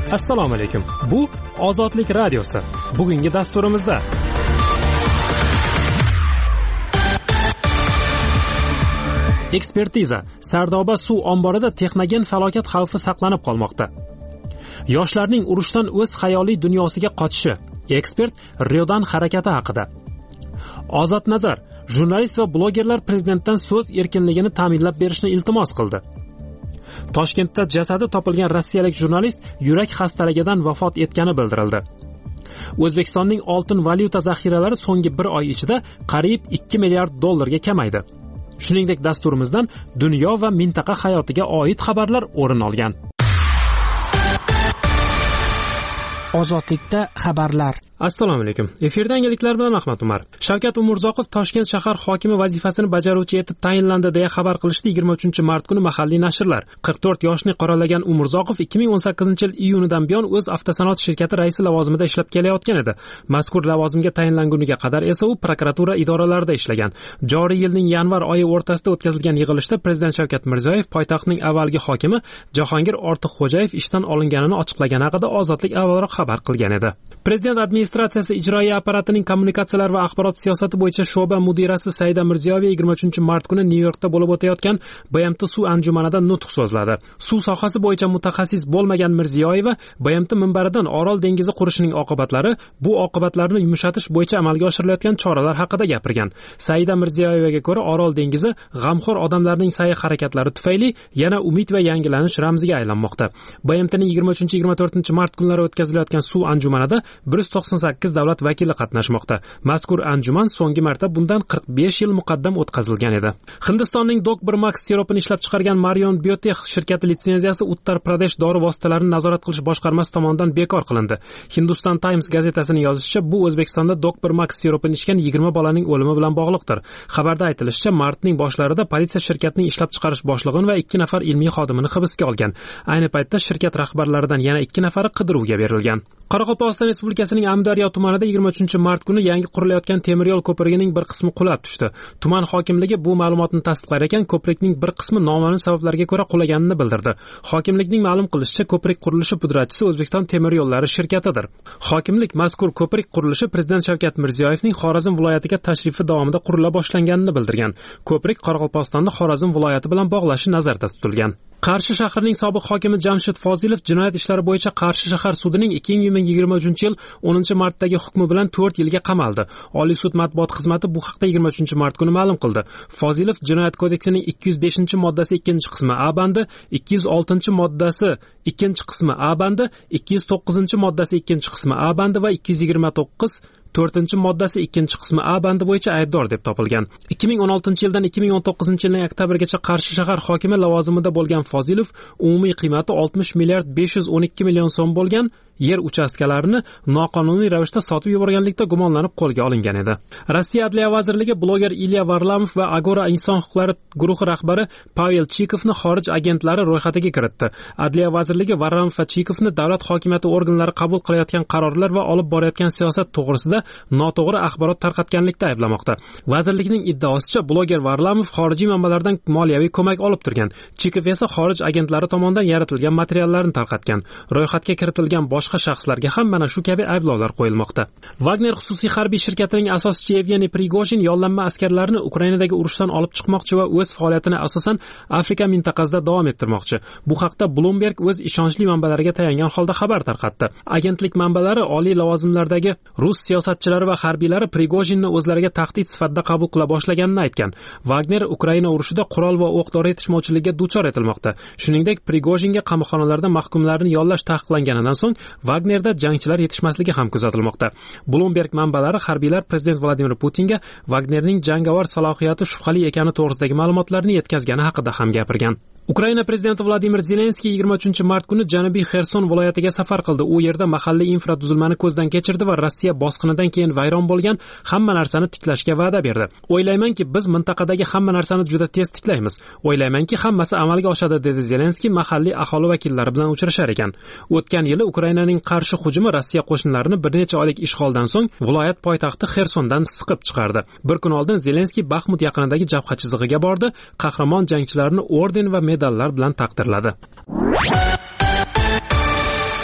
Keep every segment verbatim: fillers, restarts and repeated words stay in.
Assalomu alaykum. Bu Ozodlik radiosi. Bugungi dasturimizda ekspertiza. Sardoba suv omborida texnogen falokat xavfi saqlanib qolmoqda. Yoshlarning urushdan o'z xayoliy dunyosiga qochishi. Ekspert Riodan harakati haqida. Ozod Nazar, jurnalist va blogerlar prezidentdan so'z erkinligini ta'minlab berishni iltimos qildi. Toshkentda jasadi topilgan rossiyalik jurnalist yurak xastaligidan vafot etgani bildirildi. O'zbekistonning oltin valyuta zaxiralari so'nggi bir oy ichida qariyb ikki milliard dollarga kamaydi. Shuningdek, dasturimizdan dunyo va mintaqa hayotiga oid xabarlar o'rin olgan. Ozodlikda xabarlar. Assalomu alaykum. Efirda yangiliklar bilan Ahmad Umar. Shavkat Umurzoqov Toshkent shahar hokimi vazifasini bajaruvchi etib tayinlandi deya xabar qilishdi yigirma uchinchi mart kuni mahalliy nashrlar. qirq to'rt yoshni qoralagan Umurzoqov ikki ming o'n sakkizinchi yil iyunidan buyon o'z avtosanoat shirkati raisi lavozimida ishlab kelayotgan edi. Mazkur lavozimga tayinlanguniga qadar esa u prokuratura idoralarida ishlagan. Joriy yilning yanvar oyi o'rtasida o'tkazilgan yig'ilishda prezident Shavkat Mirziyoyev poytaxtning avvalgi hokimi Jahongir Ortiqxo'jayev ishdan olinganini ochiqlagani haqida Ozodlik avvalroq xabar qilgan edi. Prezident administratsiyasi ijroiya apparatining kommunikatsiyalar va axborot siyosati bo'yicha sho'ba mudirasi Saida Mirziyoyeva yigirma uchinchi mart kuni Nyu-Yorkda bo'lib o'tayotgan B M T suv anjumanida nutq so'zladi. Suv sohasi bo'yicha mutaxassis bo'lmagan Mirziyoyeva B M T minbaridan Orol dengizi qurishining oqibatlari, bu oqibatlarni yumshatish bo'yicha amalga oshirilayotgan choralar haqida gapirgan. Saida Mirziyoyevaga ko'ra, Orol dengizi g'amxo'r odamlarning sa'y-harakatlari tufayli yana umid va yangilanish ramziga aylanmoqda. B M T'ning yigirma uchinchi yigirma to'rtinchi mart kunlari o'tkazilayotgan suv anjumanida bir yuz to'qson sakkiz davlat vakili qatnashmoqda. Mazkur anjuman so'nggi marta bundan qirq besh yil muqaddam o'tkazilgan edi. Hindistonning Dokbermax siropini ishlab chiqargan Marion Biotech shirkati litsenziyasi Uttar Pradesh dori vositalarini nazorat qilish boshqarmasi tomonidan bekor qilindi. Hindustan Times gazetasining yozishicha, bu O'zbekistonda Dokbermax siropini ichgan yigirma bolaning o'limi bilan bog'liqdir. Xabarda aytilishicha, martning boshlarida politsiya shirkatning ishlab chiqarish boshlig'ini va ikki nafar ilmiy xodimini hibsga olgan. Ayni paytda shirkat rahbarlaridan yana ikki nafari qidiruvga berilgan. Qoraqalpog'iston Respublikasining Amudaryo tumanida yigirma uchinchi mart kuni yangi qurilayotgan temir yo'l ko'prigining bir qismi qulab tushdi. Tuman hokimligi bu ma'lumotni tasdiqlar ekan, ko'prikning bir qismi noma'lum sabablarga ko'ra qulaganini bildirdi. Hokimlikning ma'lum qilishicha, ko'prik qurilishi pudratchisi O'zbekiston temir yo'llari shirkatidir. Hokimlik mazkur ko'prik qurilishi Prezident Shavkat Mirziyoyevning Xorazm viloyatiga tashrifi davomida qurila boshlanganini bildirgan. Ko'prik Qoraqalpog'istonni Xorazm viloyati bilan bog'lashi nazarda tutilgan. Qarshi shahrining sobiq hokimi Jamshid Fozilov jinoyat ishlari bo'yicha Qarshi shahar sudining ikki ming yigirma uchinchi yil o'ninchi martdagi hukmi bilan to'rt yilga qamaldi. Oliy sud matbuot xizmati bu haqda yigirma uchinchi mart kuni ma'lum qildi. Fozilov jinoyat kodeksining ikki yuz beshinchi moddasi ikkinchi qismi A bandi, ikki yuz oltinchi moddasi ikkinchi qismi A bandi, ikki yuz to'qqizinchi moddasi ikkinchi qismi A bandi va ikki yuz yigirma to'qqiz to'rtinchi moddasi ikkinchi qismi A bandi bo'yicha aybdor deb topilgan. ikki ming o'n oltinchi yildan ikki ming o'n to'qqizinchi yilning oktabrgacha Qarshi shahar hokimi lavozimida bo'lgan Fozilov umumiy qiymati oltmish milliard besh yuz o'n ikki million so'm bo'lgan yer uchastkalarini noqonuniy ravishda sotib yuborganlikda gumonlanib qo'lga olingan edi. Rossiya Adliya vazirligi bloger Ilya Varlamov va Agora inson huquqlari guruhi rahbari Pavel Chikovni xorij agentlari ro'yxatiga kiritdi. Adliya vazirligi Varlamov va Chikovni davlat hokimiyati organlari qabul qilayotgan qarorlar va olib borayotgan siyosat to'g'risida noto'g'ri axborot tarqatganlikda ayblamoqda. Vazirlikning iddaosicha, bloger Varlamov xorijiy manbalardan moliyaviy ko'mak olib turgan. Chikov esa xorij agentlari tomonidan yaratilgan materiallarni tarqatgan. Ro'yxatga kiritilgan bosh boshqa shaxslarga ham mana shu kabi ayblovlar qo'yilmoqda. Wagner xususiy harbiy shirkatining asoschisi Yevgeniy Prigojin yollanma askarlarni Ukrainadagi urushdan olib chiqmoqchi va o'z faoliyatini asosan Afrika mintaqasida davom ettirmoqchi. Bu haqda Bloomberg o'z ishonchli manbalariga tayangan holda xabar tarqatdi. Agentlik manbalari oliy lavozimlardagi rus siyosatchilari va harbiylari Prigojinni o'zlariga tahdid sifatida qabul qila boshlaganini aytgan. Wagner Ukraina urushida qurol va o'q-dori yetishmovchiligiga duchor etilmoqda. Shuningdek, Prigojinga qamoqxonalarda mahkumlarni yollash taqiqlanganidan so'ng Wagnerda jangchilar yetishmasligi ham kuzatilmoqda. Bloomberg manbalari harbiylar prezident Vladimir Putinga Wagnerning jangovar salohiyati shubhali ekani to'g'risidagi ma'lumotlarni yetkazgani haqida ham gapirgan. Ukraina prezidenti Vladimir Zelenskiy yigirma uchinchi mart kuni Janubiy Xerson viloyatiga safar qildi. U yerda mahalliy infratuzilmani ko'zdan kechirdi va Rossiya bosqinidan keyin vayron bo'lgan hamma narsani tiklashga va'da berdi. O'ylaymanki, biz mintaqadagi hamma narsani juda tez tiklaymiz. O'ylaymanki, hammasi amalga oshadi, dedi Zelenskiy mahalliy aholi vakillari bilan uchrashar ekan. O'tgan yili Ukrainaning qarshi hujumi Rossiya qo'shinlarini bir necha oylik ishg'oldan so'ng viloyat poytaxti Xersondan siqib chiqardi. Bir kun oldin Zelenskiy Baxmut yaqinidagi jabha chizig'iga bordi, qahramon jangchilarni orden va medallar bilan taqdirladi.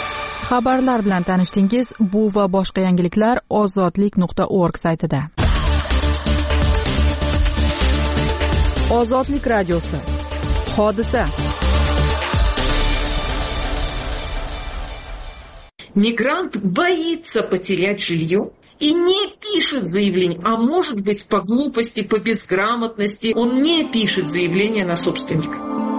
Xabarlar bilan tanishdingiz. Bu va boshqa yangiliklar ozodlik nuqta org saytida. Ozodlik radiosi. Hodisa. Мигрант боится потерять жилье и не пишет заявление, а может быть по глупости, по безграмотности, он не пишет заявление на собственника.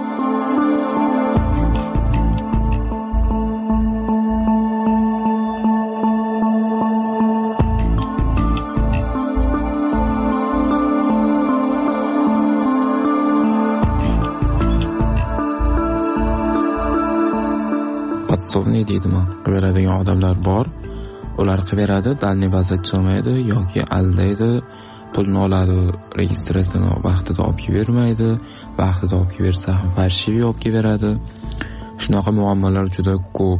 Podstavniy deydimi? Beradigan odamlar bor. Ular qilib beradi, dalniy vaziyat chiqmaydi yoki aldaydi, pulni oladi, registratsiyani vaqtida olib bermaydi, vaqtida olib bersa ham farshivi olib beradi. Shunaqa muammolar juda ko'p.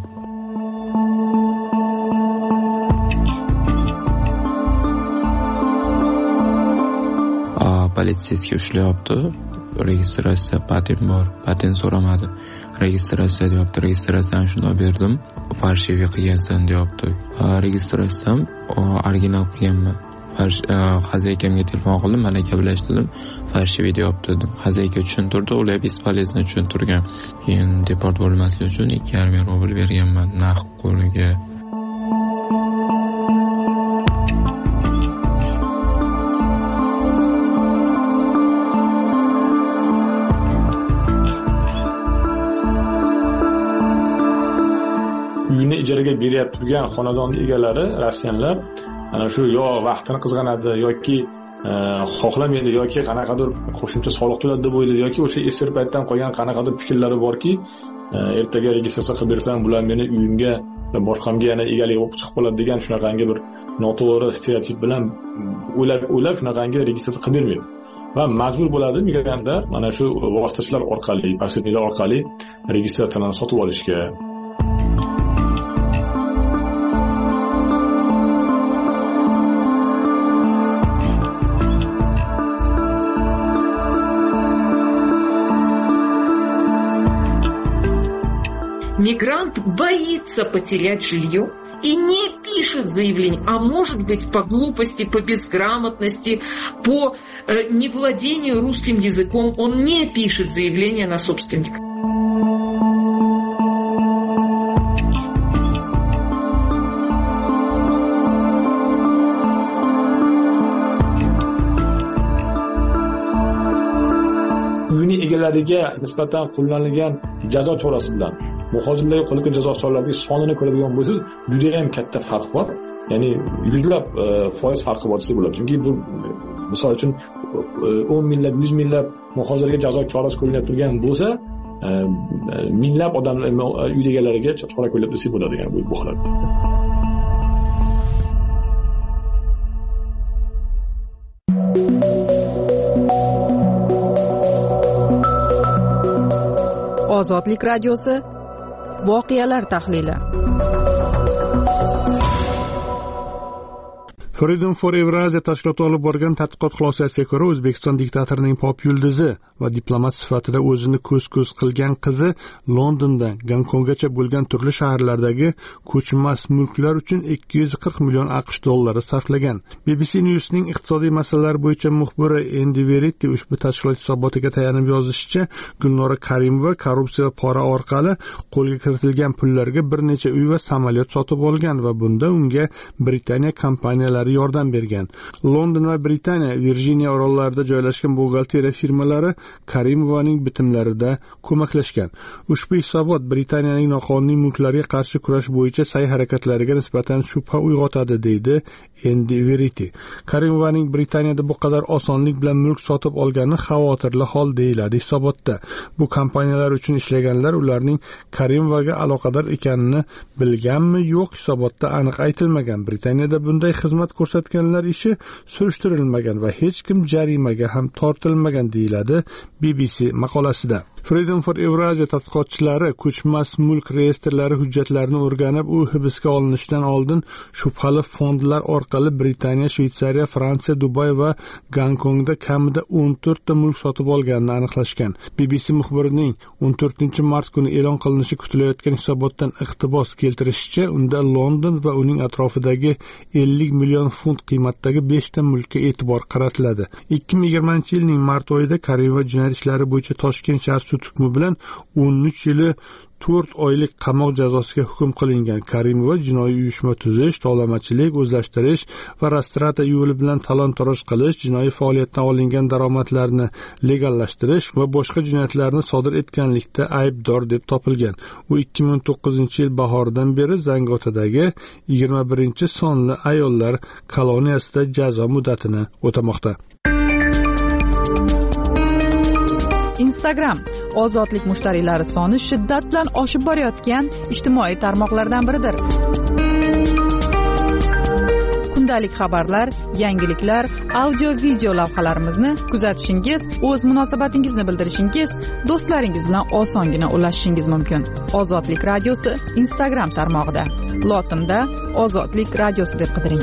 A, politsiyasiga ushlayapti. Registratsiya patent bor, patent so'ramadi. Registratsiya deyapti, registratsiyani shunday berdim, farshivi qilgansan deyapti. Registratsiyam original qilganman. Xazaykamga telefon qildim, mana gaplashdim, farshivi deyapti dedim. Xazayka tushuntirdi, ular bespolezno tushuntirgan. Keyin deport bo'lmaslik uchun ikki yarim ming rubl berganman naqd qo'liga. Uyini ijaraga berib turgan xonadonning egalari rossiyanlar ana shu yo vaqtini qizg'anadi yoki xohlamaydi yoki qanaqadir qo'shimcha soliq to'ladi deb o'ylaydi yoki o'sha eski paytdan qolgan qanaqadir fikrlari borki, ertaga registratsiya qilib bersam bular meni uyimga boshqamga yana egalik bo'lib chiqib qoladi degan shunaqangi bir noto'g'ri stereotip bilan o'ylab o'ylab shunaqangi registratsiya qilib bermaydi. Va majbur bo'ladi migrantlar mana shu vositachilar orqali, posredniklar orqali registratsiyani sotib olishga. Мигрант боится потерять жилье и не пишет заявление, а может быть по глупости, по безграмотности, по э, невладению русским языком, он не пишет заявление на собственника. Uyning egalariga nisbatan qo'llanilgan jazo chorasi bilan muhojirlarga qo'llangan jazo choralarining sonini ko'radigan bo'lsangiz, juda ham katta farq bor. Ya'ni yuzlab foiz farqi bor desa bo'ladi. Chunki bu misol uchun o'n minglab, yuz minglab muhojirlarga jazo chorasi qo'llanib turgan bo'lsa, minglab odamlar uy egalariga chora qo'llab desa bo'ladi, ya'ni bu holat. Ozodlik radiosi. Voqealar tahlili. Freedom for Eurasia tashkiloti olib borgan tadqiqot xulosasiga ko'ra, O'zbekiston diktatorining pop yulduzi va diplomat sifatida o'zini ko'z-ko'z qilgan qizi Londondan Gonkonggacha bo'lgan turli shaharlardagi ko'chmas mulklar uchun ikki yuz qirq million AQSh dollari sarflagan. B B C News'ning iqtisodiy masalalar bo'yicha muxbiri Andy Verity ushbu tashkilot hisobotiga tayanib yozishicha, Gulnora Karimova korrupsiya va pora orqali qo'lga kiritilgan pullarga bir necha uy va samolyot sotib olgan va bunda unga Britaniya kompaniyalari yordam bergan. London va Britaniya Virjiniya orollarida joylashgan buxgalteriya firmalari Karimovaning bitimlarida ko'maklashgan. Ushbu hisobot Britaniyaning noqonuniy mulklarga qarshi kurash bo'yicha sa'y-harakatlariga nisbatan shubha uyg'otadi, deydi Andy Verity. Karimovaning Britaniyada bu qadar osonlik bilan mulk sotib olgani xavotirli hol, deyiladi hisobotda. Bu kompaniyalar uchun ishlaganlar ularning Karimovaga aloqador ekanini bilganmi, yo'q, hisobotda aniq aytilmagan. Britaniyada bunday xizmat ko'rsatganlar ishi surishtirilmagan va hech kim jarimaga ham tortilmagan, deyiladi B B C maqolasida. Freedom for Eurasia tadqiqotchilari ko'chmas mulk reyestrlari hujjatlarini o'rganib, u hibsga olinishidan oldin shubhali fondlar orqali Britaniya, Shveysariya, Fransiya, Dubay va Gonkongda kamida o'n to'rtta mulk sotib olganini aniqlashgan. B B C muxbirining o'n to'rtinchi mart kuni e'lon qilinishi kutilayotgan hisobotdan iqtibos keltirishicha, unda London va uning atrofidagi ellik million funt qiymatdagi beshta mulkka e'tibor qaratiladi. ikki ming yigirmanchi yilning mart oyida Karimova jinoyat ishlari bo'yicha Toshkent shahar sud hukmi bilan o'n uch yili to'rt oylik qamoq jazosiga hukm qilingan. Karimova jinoiy uyushma tuzish, tovlamachilik, o'zlashtirish va rastrata yo'li bilan talon-toroj qilish, jinoiy faoliyatdan olingan daromadlarni legallashtirish va boshqa jinoyatlarni sodir etganlikda aybdor deb topilgan. U ikki ming o'n to'qqizinchi yil bahoridan beri Zangotadagi yigirma birinchi sonli ayollar koloniyasida jazo muddatini o'tamoqda. Instagram ozodlik mushtariylari soni shiddat bilan oshib borayotgan ijtimoiy tarmoqlardan biridir. Kundalik xabarlar, yangiliklar, audio-video lavhalarimizni kuzatishingiz, o'z munosabatingizni bildirishingiz, do'stlaringiz bilan osongina ulashishingiz mumkin. Ozodlik radiosi Instagram tarmog'ida. Lotinda Ozodlik radiosi deb qidiring.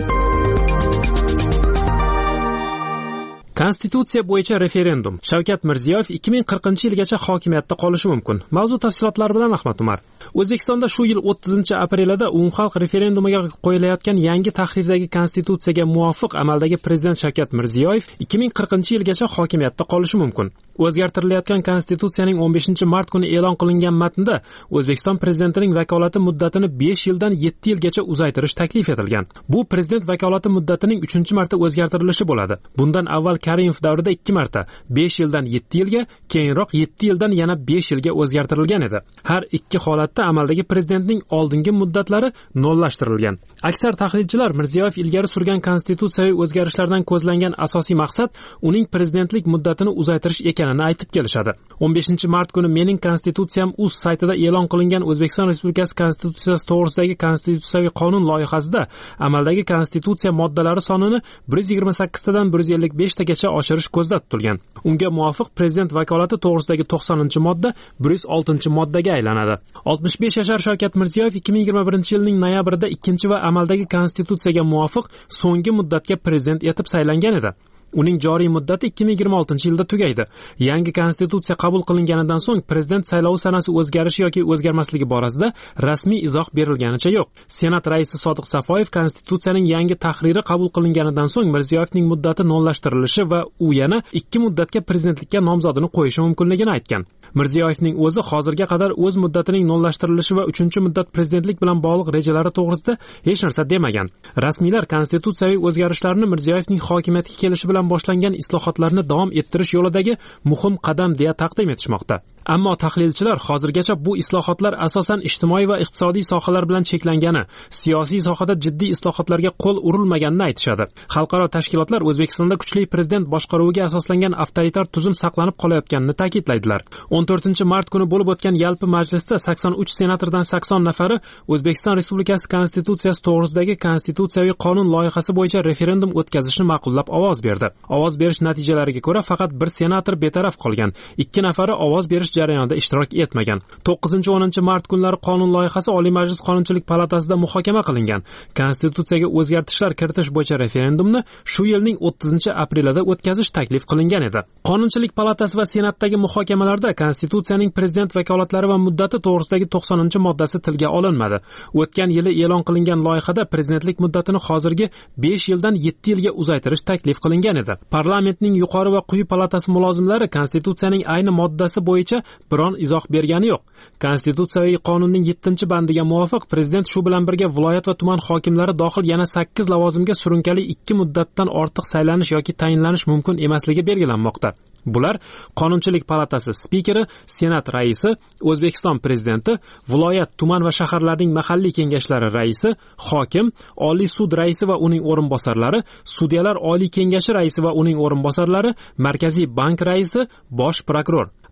Konstitutsiya bo'yicha referendum. Shavkat Mirziyoyev ikki ming qirqinchi yilgacha hokimiyatda qolishi mumkin. Mavzu tafsilotlari bilan Ahmad Umar. O'zbekistonda shu yil o'ttizinchi aprelida umumxalq referendumiga qo'yilayotgan yangi tahrirdagi konstitutsiyaga muvofiq amaldagi prezident Shavkat Mirziyoyev ikki ming qirqinchi yilgacha hokimiyatda qolishi mumkin. O'zgartirilayotgan konstitutsiyaning o'n beshinchi mart kuni e'lon qilingan matnda O'zbekiston prezidentining vakolati muddatini besh yildan yetti yilgacha uzaytirish taklif etilgan. Bu prezident vakolati muddatining uchinchi marta o'zgartirilishi bo'ladi. Bundan avval Karimov davrida ikki marta besh yildan yetti yilga, keyinroq yetti yildan yana besh yilga o'zgartirilgan edi. Har ikki holatda amaldagi prezidentning oldingi muddatlari nollashtirilgan. Aksar tahlilchilar Mirziyoyev ilgari surgan konstitutsiyaviy o'zgarishlardan ko'zlangan asosiy maqsad uning prezidentlik muddatini uzaytirish ekanini aytib kelishadi. o'n beshinchi mart kuni Mening konstitutsiyam uz saytida e'lon qilingan O'zbekiston Respublikasi konstitutsiyasi to'g'risidagi konstitutsiyaviy qonun loyihasida amaldagi konstitutsiya moddalari sonini bir yuz yigirma sakkiztadan bir yuz ellik beshta gacha oshirish ko'zda tutilgan. Unga muvofiq prezident vakolati to'g'risidagi to'qsoninchi modda bir yuz oltinchi moddaga aylanadi. oltmish besh yashar Shavkat Mirziyoyev ikki ming yigirma birinchi yilning noyabrida ikkinchi va amaldagi konstitutsiyaga muvofiq so'nggi muddatga prezident etib saylangan edi. Uning joriy muddati ikki ming yigirma oltinchi yilda tugaydi. Yangi konstitutsiya qabul qilinganidan so'ng prezident saylovi sanasi o'zgarishi yoki o'zgarmasligi borasida rasmiy izoh berilganicha yo'q. Senat raisi Sodiq Safoyev konstitutsiyaning yangi tahriri qabul qilinganidan so'ng Mirziyoyevning muddati nollashtirilishi va u yana ikki muddatga prezidentlikka nomzodini qo'yishi mumkinligini aytgan. Mirziyoyevning o'zi hozirga qadar o'z muddatining nollashtirilishi va uchinchi muddat prezidentlik bilan bog'liq rejalari to'g'risida hech narsa demagan. Rasmiylar konstitutsiyaviy o'zgarishlarni Mirziyoyevning hokimiyatga kelishi bilan boshlangan islohotlarni davom ettirish yo'lidagi muhim qadam deya taqdim etishmoqda. Ammo tahlilchilar hozirgacha bu islohotlar asosan ijtimoiy va iqtisodiy sohalar bilan cheklangani, siyosiy sohada jiddiy islohotlarga qo'l urilmaganini aytishadi. Xalqaro tashkilotlar O'zbekistonda kuchli prezident boshqaruviga asoslangan avtoritar tuzum saqlanib qolayotganini ta'kidlaydilar. o'n to'rtinchi mart kuni bo'lib o'tgan yalpi majlisda sakson uch senatordan sakson nafari O'zbekiston Respublikasi konstitutsiyasi to'g'risidagi konstitutsiyaviy qonun loyihasi bo'yicha referendum o'tkazishni ma'qullab ovoz berdi. Ovoz berish natijalariga ko'ra faqat bir senator betaraf qolgan, ikki nafari ovoz berish jarayonida ishtirok etmagan. to'qqizinchi o'ninchi mart kunlari qonun loyihasi Oliy Majlis Qonunchilik palatasida muhokama qilingan. Konstitutsiyaga o'zgartishlar kiritish bo'yicha referendumni shu yilning o'ttizinchi aprelida o'tkazish taklif qilingan edi. Qonunchilik palatasi va senatdagi muhokamalarda konstitutsiyaning prezident vakolatlari va muddati to'g'risidagi to'qsoninchi moddasi tilga olinmadi. O'tgan yili e'lon qilingan loyihada prezidentlik muddatini hozirgi besh yildan yetti yilga uzaytirish taklif qilingan edi. Parlamentning yuqori va quyi palatasi mulozimlari konstitutsiyaning ayni moddasi bo'yicha biron izoh bergani yo'q. Konstitutsiyaviy qonunning yettinchi bandiga muvofiq prezident shu bilan birga viloyat va tuman hokimlari dohil yana sakkiz lavozimga surunkali ikki muddatdan ortiq saylanish yoki tayinlanish mumkin emasligi belgilanmoqda. Bular Qonunchilik palatasi spikeri, Senat raisi, O'zbekiston prezidenti, viloyat, tuman va shaharlarning mahalliy kengashlari raisi, hokim, Oliy sud raisi va uning o'rinbosarlari, sudyalar Oliy kengashi raisi va uning o'rinbosarlari, Markaziy bank raisi, bosh prokuror.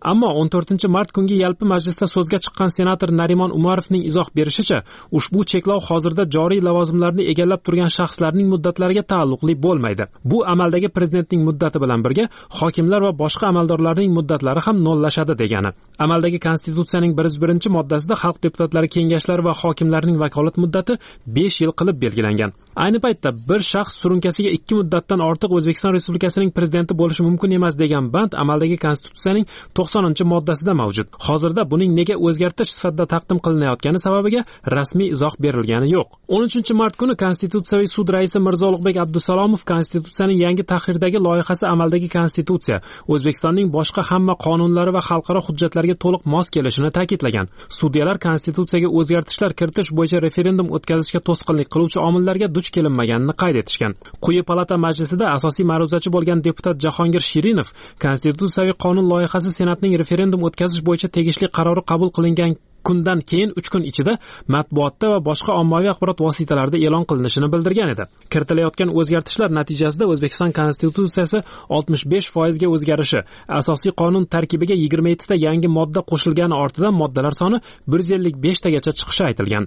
Ammo o'n to'rtinchi mart kungi yalpi majlisda so'zga chiqqan senator Narimon Umarovning izoh berishicha, ushbu cheklov hozirda joriy lavozimlarni egallab turgan shaxslarning muddatlariga taalluqli bo'lmaydi. Bu amaldagi prezidentning muddati bilan birga hokimlar va boshqa amaldorlarning muddatlari ham nollashadi degani. Amaldagi konstitutsiyaning bir yuz birinchi moddasida xalq deputatlari kengashlari va hokimlarning vakolat muddati besh yil qilib belgilangan. Ayni paytda bir shaxs surunkasiga ikki muddatdan ortiq O'zbekiston Respublikasining prezidenti bo'lishi mumkin emas degan band amaldagi konstitutsiyaning to'qsoninchi moddasida mavjud. Hozirda buning nega o'zgartirish sifatida taqdim qilinayotgani sababiga rasmiy izoh berilgani yo'q. o'n uchinchi mart kuni Konstitutsiyaviy sud raisi Mirzo Ulug'bek Abdusalomov Konstitutsiyaning yangi tahrirdagi loyihasi amaldagi konstitutsiya O'zbekistonning boshqa hamma qonunlari va xalqaro hujjatlarga to'liq mos kelishini ta'kidlagan. Sudyalar konstitutsiyaga o'zgartishlar kiritish bo'yicha referendum o'tkazishga to'sqinlik qiluvchi omillarga duch kelinmaganini qayd etishgan. Quyi palata majlisida asosiy ma'ruzachi bo'lgan deputat Jahongir Shirinov konstitutsiyaviy qonun loyihasi Senatning referendum o'tkazish bo'yicha tegishli qarori qabul qilingan kundan keyin uch kun ichida matbuotda va boshqa ommaviy axborot vositalarida e'lon qilinishini bildirgan edi. Kiritilayotgan o'zgartishlar natijasida O'zbekiston konstitutsiyasi oltmish besh foizga o'zgarishi, asosiy qonun tarkibiga yigirma yetti ta yangi modda qo'shilgani ortidan moddalar soni bir yuz ellik besh tagacha chiqishi aytilgan.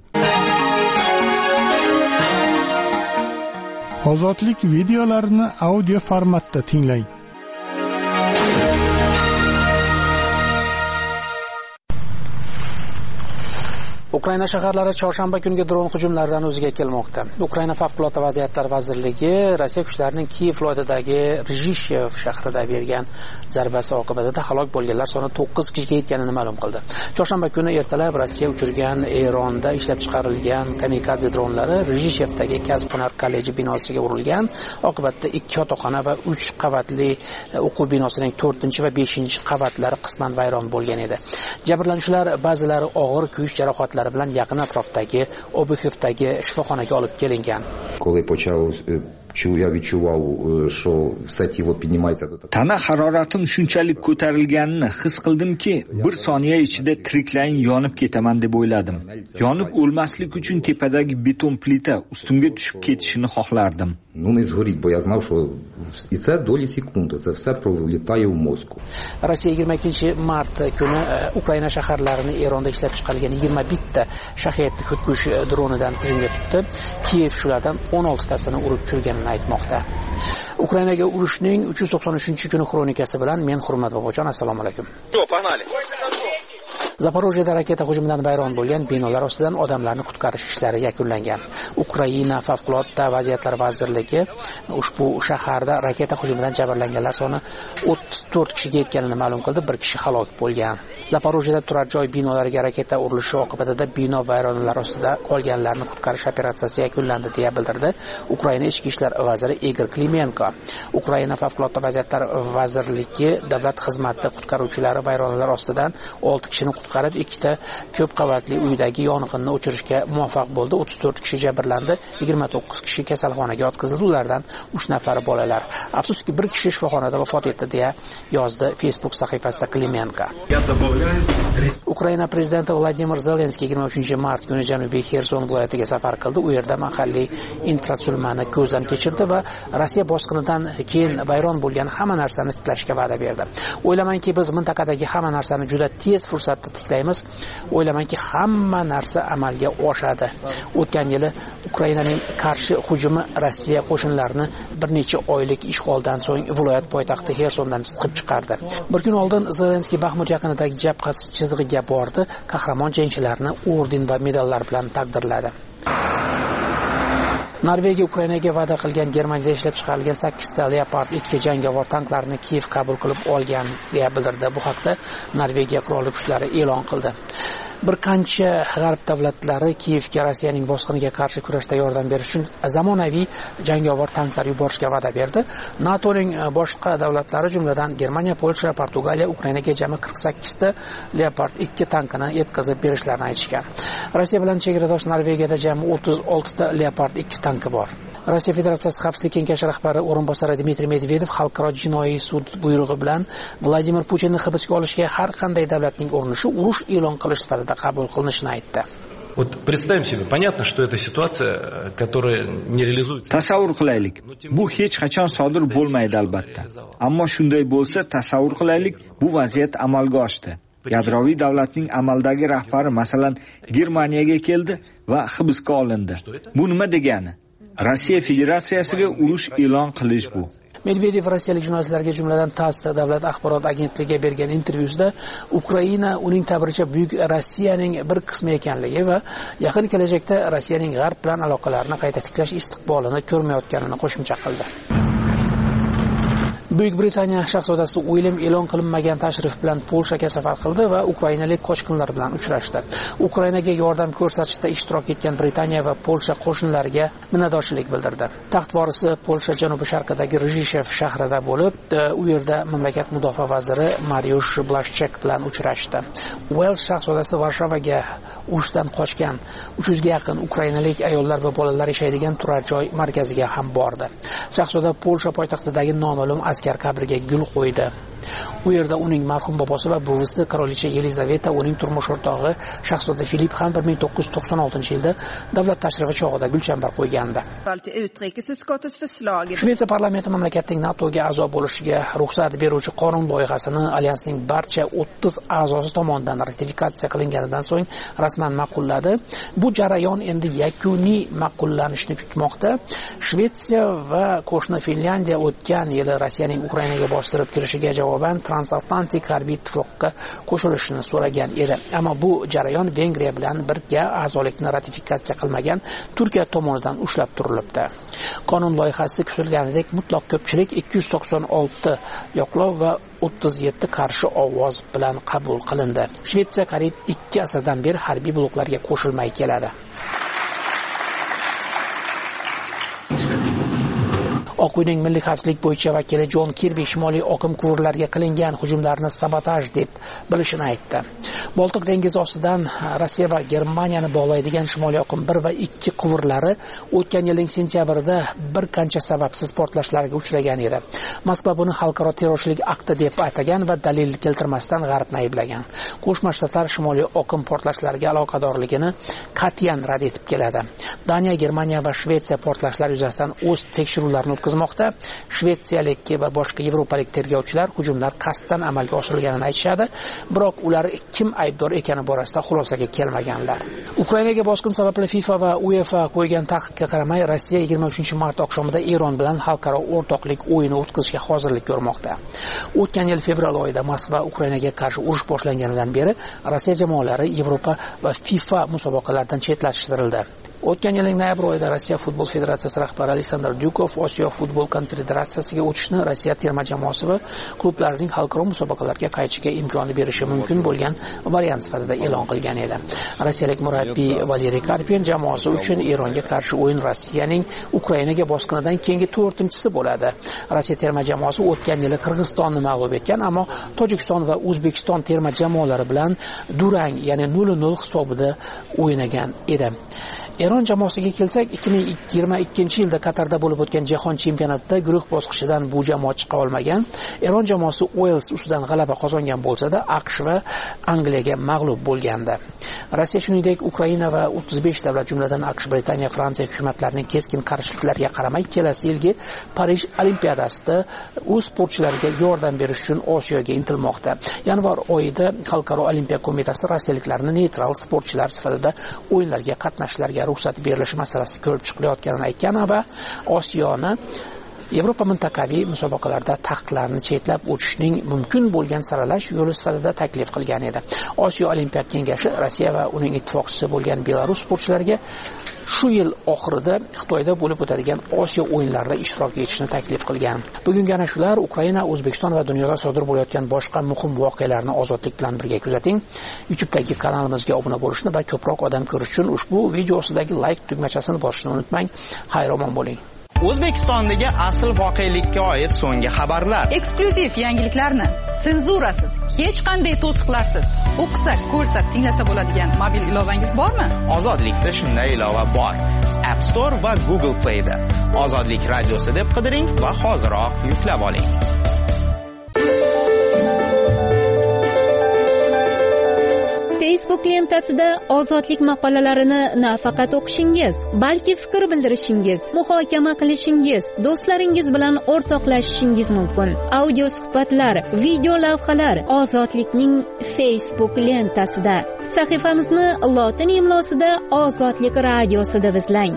Ozodlik videolarini audio formatda tinglang. Ukraina shaharlari chorshanba kungi dron hujumlaridan o'ziga kelmoqda. Ukraina favqulodda vaziyatlar vazirligi Rossiya kuchlarining Kiyev viloyatidagi Rizhishev shahrida bergan zarbasi oqibatida halok bo'lganlar soni to'qqiz kishiga yetganini ma'lum qildi. Chorshanba kuni ertalab Rossiya uchirgan Eronda ishlab chiqarilgan kamikadze dronlari Rizhishevdagi Kasb-hunar kolleji binosiga urilgan. Oqibatda ikki yotoqxona va uch qavatli o'quv binosining to'rtinchi va beshinchi qavatlari qisman vayron bo'lgan edi. Jabrlanuvchilar ba'zilari og'ir kuyish jarohatlari bilan yaqin atrofdagi Obuxevdagi shifoxonaga olib kelingan. Tana haroratim shunchalik ko'tarilganini his qildimki, bir soniya ichida tiriklayin yonib ketaman deb o'yladim. Yonib o'lmaslik uchun tepadagi beton plita ustimga tushib ketishini xohlardim. Rossiya yigirma ikkinchi mart kuni Ukraina shaharlarini Eronda ishlab chiqarilgan yigirma bitta shahed xudkush dronidan hujumga tutdi. Kiyev shulardan o'n olti tasini urib tushirganini aytmoqda. Ukrainaga urushning uch yuz to'qson uchinchi kuni xronikasi bilan men Hurmat Bobojon, assalomu alaykum. Zaporojyeda raketa hujumidan vayron bo'lgan binolar ostidan odamlarni qutqarish ishlari yakunlangan. Ukraina favqulodda vaziyatlar vazirligi ushbu shaharda raketa hujumidan jabrlanganlar soni o'ttiz to'rt kishiga yetganini ma'lum qildi, bir kishi halok bo'lgan. Zaporojyeda turar joy binolariga raketa urilishi oqibatida bino vayronalar ostida qolganlarni qutqarish operatsiyasi yakunlandi deya bildirdi Ukraina ichki ishlar vaziri Igor Klimenko. Ukraina favqulodda vaziyatlar vazirligi davlat xizmati qutqaruvchilari vayronalar ostidan olti kishini qutqarib, ikkita ko'p qavatli uydagi yong'inni o'chirishga muvaffaq bo'ldi. o'ttiz to'rt kishi jabrlandi, yigirma to'qqiz kishi kasalxonaga yotqizildi, ulardan uch nafari bolalar. Afsuski, bir kishi shifoxonada vafot etdi deya yozdi Facebook sahifasida Klimenko. Ukraina prezidenti Vladimir Zelenskiy yigirma uchinchi mart kuni Janubiy Xerson viloyatiga safar qildi. U yerda mahalliy infratuzilmani ko'zdan kechirdi va Rossiya bosqinidan keyin vayron bo'lgan hamma narsani tiklashga va'da berdi. O'ylamanki, biz mintaqadagi hamma narsani juda tez fursatda tiklaymiz. O'ylamanki, hamma narsa amalga oshadi. O'tgan yili Ukrainaning qarshi hujumi Rossiya qo'shinlarini bir necha oylik ishg'oldan so'ng viloyat poytaxti Xersondan chiqib chiqardi. Bir kun oldin Zelenskiy Baxmut yaqinidagi jabhasi chizig'iga bordi, qahramon jangchilarni orden va medallar bilan taqdirladi. Norvegiya Ukrainaga va'da qilgan Germaniyada ishlab chiqarilgan sakkizta Leopard ikki jangovar tanklarini Kiyev qabul qilib olgan deya bildirdi. Bu haqda Norvegiya qurolli kuchlari e'lon qildi. Bir qancha g'arb davlatlari Kiyevga Rossiyaning bosqiniga qarshi kurashda yordam berish uchun zamonaviy jangovar tanklar yuborishga va'da berdi. NATOning boshqa davlatlari, jumladan Germaniya, Polsha, Portugaliya Ukrainaga jami qirq sakkizta Leopard ikki tankini yetkazib berishlarini aytishgan. Rossiya bilan chegaradosh Norvegiyada jami o'ttiz oltita Leopard ikki tanki bor. Rossiya Federatsiyasi Xavfsizlik kengashi rahbari o'rinbosari Dmitriy Medvedev xalqaro jinoiy sud buyrug'i bilan Vladimir Putinni hibsga olishga har qanday davlatning urinishi urush e'lon qilish sifatida qabul qilinishini aytdi. Вот представим себе, понятно, что это ситуация, которая не реализуется. Tasavvur qilaylik. Bu hech qachon sodir bo'lmaydi albatta. Ammo shunday bo'lsa, tasavvur qilaylik, bu vaziyat amalga oshdi. Yadroviy davlatning amaldagi rahbari masalan Germaniyaga keldi va hibsga olindi. Bu nima degani? Rossiya Federatsiyasiga urush e'lon qilish bu. Medvedev rossiyalik jurnalistlarga, jumladan TASS davlat axborot agentligiga bergan intervyusida Ukraina uning ta'biricha buyuk Rossiyaning bir qismi ekanligi va yaqin kelajakda Rossiyaning g'arb bilan aloqalarini qayta tiklash istiqbolini ko'rmayotganini qo'shimcha qildi. Buyuk Britaniya shahzodasi Uilyam e'lon qilinmagan tashrif bilan Polshaga safar qildi va ukrainalik qochqinlar bilan uchrashdi. Ukrainaga yordam ko'rsatishda ishtirok etgan Britaniya va Polsha qo'shinlariga minnatdorchilik bildirdi. Taxt vorisi Polsha janubi-sharqidagi Rizhishev shahrida bo'lib, u yerda mamlakat mudofaa vaziri Mariusz Blaszczak bilan uchrashdi. Uels shahzodasi Varshavaga urushdan qochgan uch yuzga yaqin ukrainalik ayollar va bolalar yashaydigan turar joy markaziga ham bordi. Shahzoda Polsha poytaxtidagi noma'lum askar qabriga gul qo'ydi. U yerda uning marhum bobosi va buvisi qirolicha Yelizaveta, uning turmush o'rtog'i shahzoda Filip ham bir ming to'qqiz yuz to'qson oltinchi yilda davlat tashrifi chog'ida gulchambar qo'ygandi. Shvetsiya parlamenti mamlakatning NATOga a'zo bo'lishiga ruxsat beruvchi qonun loyihasini alyansning barcha o'ttiz a'zosi tomonidan ratifikatsiya qilinganidan so'ng rasman ma'qulladi. Bu jarayon endi yakuniy ma'qullanishni kutmoqda. Shvetsiya va qo'shni Finlyandiya o'tgan yili Rossiyaning Ukrainaga bostirib kirishiga javoban transatlantik harbiy ittifoqqa qo'shilishni so'ragan edi. Ammo bu jarayon Vengriya bilan birga a'zolikni ratifikatsiya qilmagan Turkiya tomonidan ushlab turilibdi. Qonun loyihasi kutilganidek mutlaq ko'pchilik ikki yuz to'qson olti yoqlov va o'ttiz yetti qarshi ovoz bilan qabul qilindi. Shvetsiya qariyb ikki asrdan beri harbiy bloklarga qo'shilmay keladi. Oq uyning milliy xavfsizlik bo'yicha vakili Jon Kirbi shimoliy oqim quvurlariga qilingan hujumlarni sabotaj deb bilishini aytdi. Boltiq dengizi ostidan Rossiya va Germaniyani bog'laydigan shimoliy oqim bir va ikki quvurlari o'tgan yilning sentyabrida bir qancha sababsiz portlashlarga uchragan edi. Moskva buni xalqaro terrorchilik akti deb atagan va dalil keltirmasdan G'arbni ayblagan. Qo'shma Shtatlar shimoliy oqim portlashlariga aloqadorligini qat'iyan rad etib keladi. Daniya, Germaniya va Shvetsiya portlashlar yuzasidan o'z tekshiruvlarini o'tkazmoqda. Shvetsiyalik va boshqa yevropalik tergovchilar hujumlar qasddan amalga oshirilganini aytishadi, biroq ular kim aybdor ekani borasida xulosaga kelmaganlar. Ukrainaga bosqin sababli FIFA va UEFA qo'ygan taqiqqa qaramay, Rossiya yigirma uchinchi mart oqshomida Eron bilan xalqaro o'rtoqlik o'yini o'tkazishga hozirlik ko'rmoqda. O'tgan yil fevral oyida Moskva Ukrainaga qarshi urush boshlanganidan beri Rossiya jamoalari Yevropa va FIFA musobaqalaridan chetlashtirildi. O'tgan yilning noyabr oyida Rossiya futbol federatsiyasi rahbari Aleksandr Dyukov Osiyo futbol konfederatsiyasiga o'tishni Rossiya terma jamoasi va klublarining xalqaro musobaqalarga qaytishiga imkonni berishi mumkin bo'lgan variant sifatida e'lon qilgan edi. Rossiyalik murabbiy Valeriy Karpin jamoasi uchun Eronga qarshi o'yin Rossiyaning Ukrainaga bosqinidan keyingi to'rtinchisi bo'ladi. Rossiya terma jamoasi o'tgan yili Qirg'izistonni mag'lub etgan, ammo Tojikiston va O'zbekiston terma jamoalari bilan durang, ya'ni nol nol hisobida o'ynagan edi. Eron jamoasiga kelsak, ikki ming yigirma ikkinchi yilda Qatarda bo'lib o'tgan jahon chempionatida guruh bosqichidan bu jamoa chiqa olmagan. Eron jamoasi Uels ustidan g'alaba qozongan bo'lsa-da, AQSh va Angliyaga mag'lub bo'lgandi. Rossiya shuningdek Ukraina va o'ttiz besh davlat, jumladan AQSh, Britaniya, Fransiya hukumatlarining keskin qarshiliklariga qaramay, kelasi yilgi Parij Olimpiadasida o'z sportchilariga yordam berish uchun Osiyoga intilmoqda. Yanvar oyida Xalqaro olimpiya qo'mitasi rossiyaliklarni neytral sportchilar sifatida o'yinlarga qatnashlarga ruxsat berilishi masalasi ko'rib chiqilayotganini aytgan va Osiyoni Yevropa mintaqaviy musobaqalarda taqiqlarni chetlab o'tishning mumkin bo'lgan saralash yo'li sifatida taklif qilgan edi. Osiyo Olimpiya kengashi Rossiya va uning ittifoqchisi bo'lgan Belarus sportchilariga shu yil oxirida Xitoyda bo'lib o'tadigan Osiyo o'yinlarida ishtirok etishni taklif qilgan. Bugungi ana shular Ukraina, O'zbekiston va dunyoda sodir bo'layotgan boshqa muhim voqealarni ozodlik bilan birga kuzating. YouTube'dagi kanalimizga obuna bo'lishni va ko'proq odam ko'rish uchun ushbu videosidagi like tugmachasini bosishni unutmang. Xayr-omon bo'ling. O'zbekistondagi asl voqelikka oid so'nggi xabarlar, eksklyuziv yangiliklarni senzurasiz, hech qanday to'siqlarsiz o'qisak, ko'rsak, tinglasa bo'ladigan mobil ilovangiz bormi? Ozodlikda shunday ilova bor. App Store va Google Play da Ozodlik radiosi deb qidiring va hoziroq yuklab oling. P Facebook lentasida ozodlik maqolalarini nafaqat o'qishingiz, balki fikr bildirishingiz, muhokama qilishingiz, do'stlaringiz bilan o'rtoqlashishingiz mumkin. Audio suhbatlar, video lavhalar ozodlikning Facebook lentasida. Sahifamizni lotin imlosida Ozodlik radiosi deb izlang.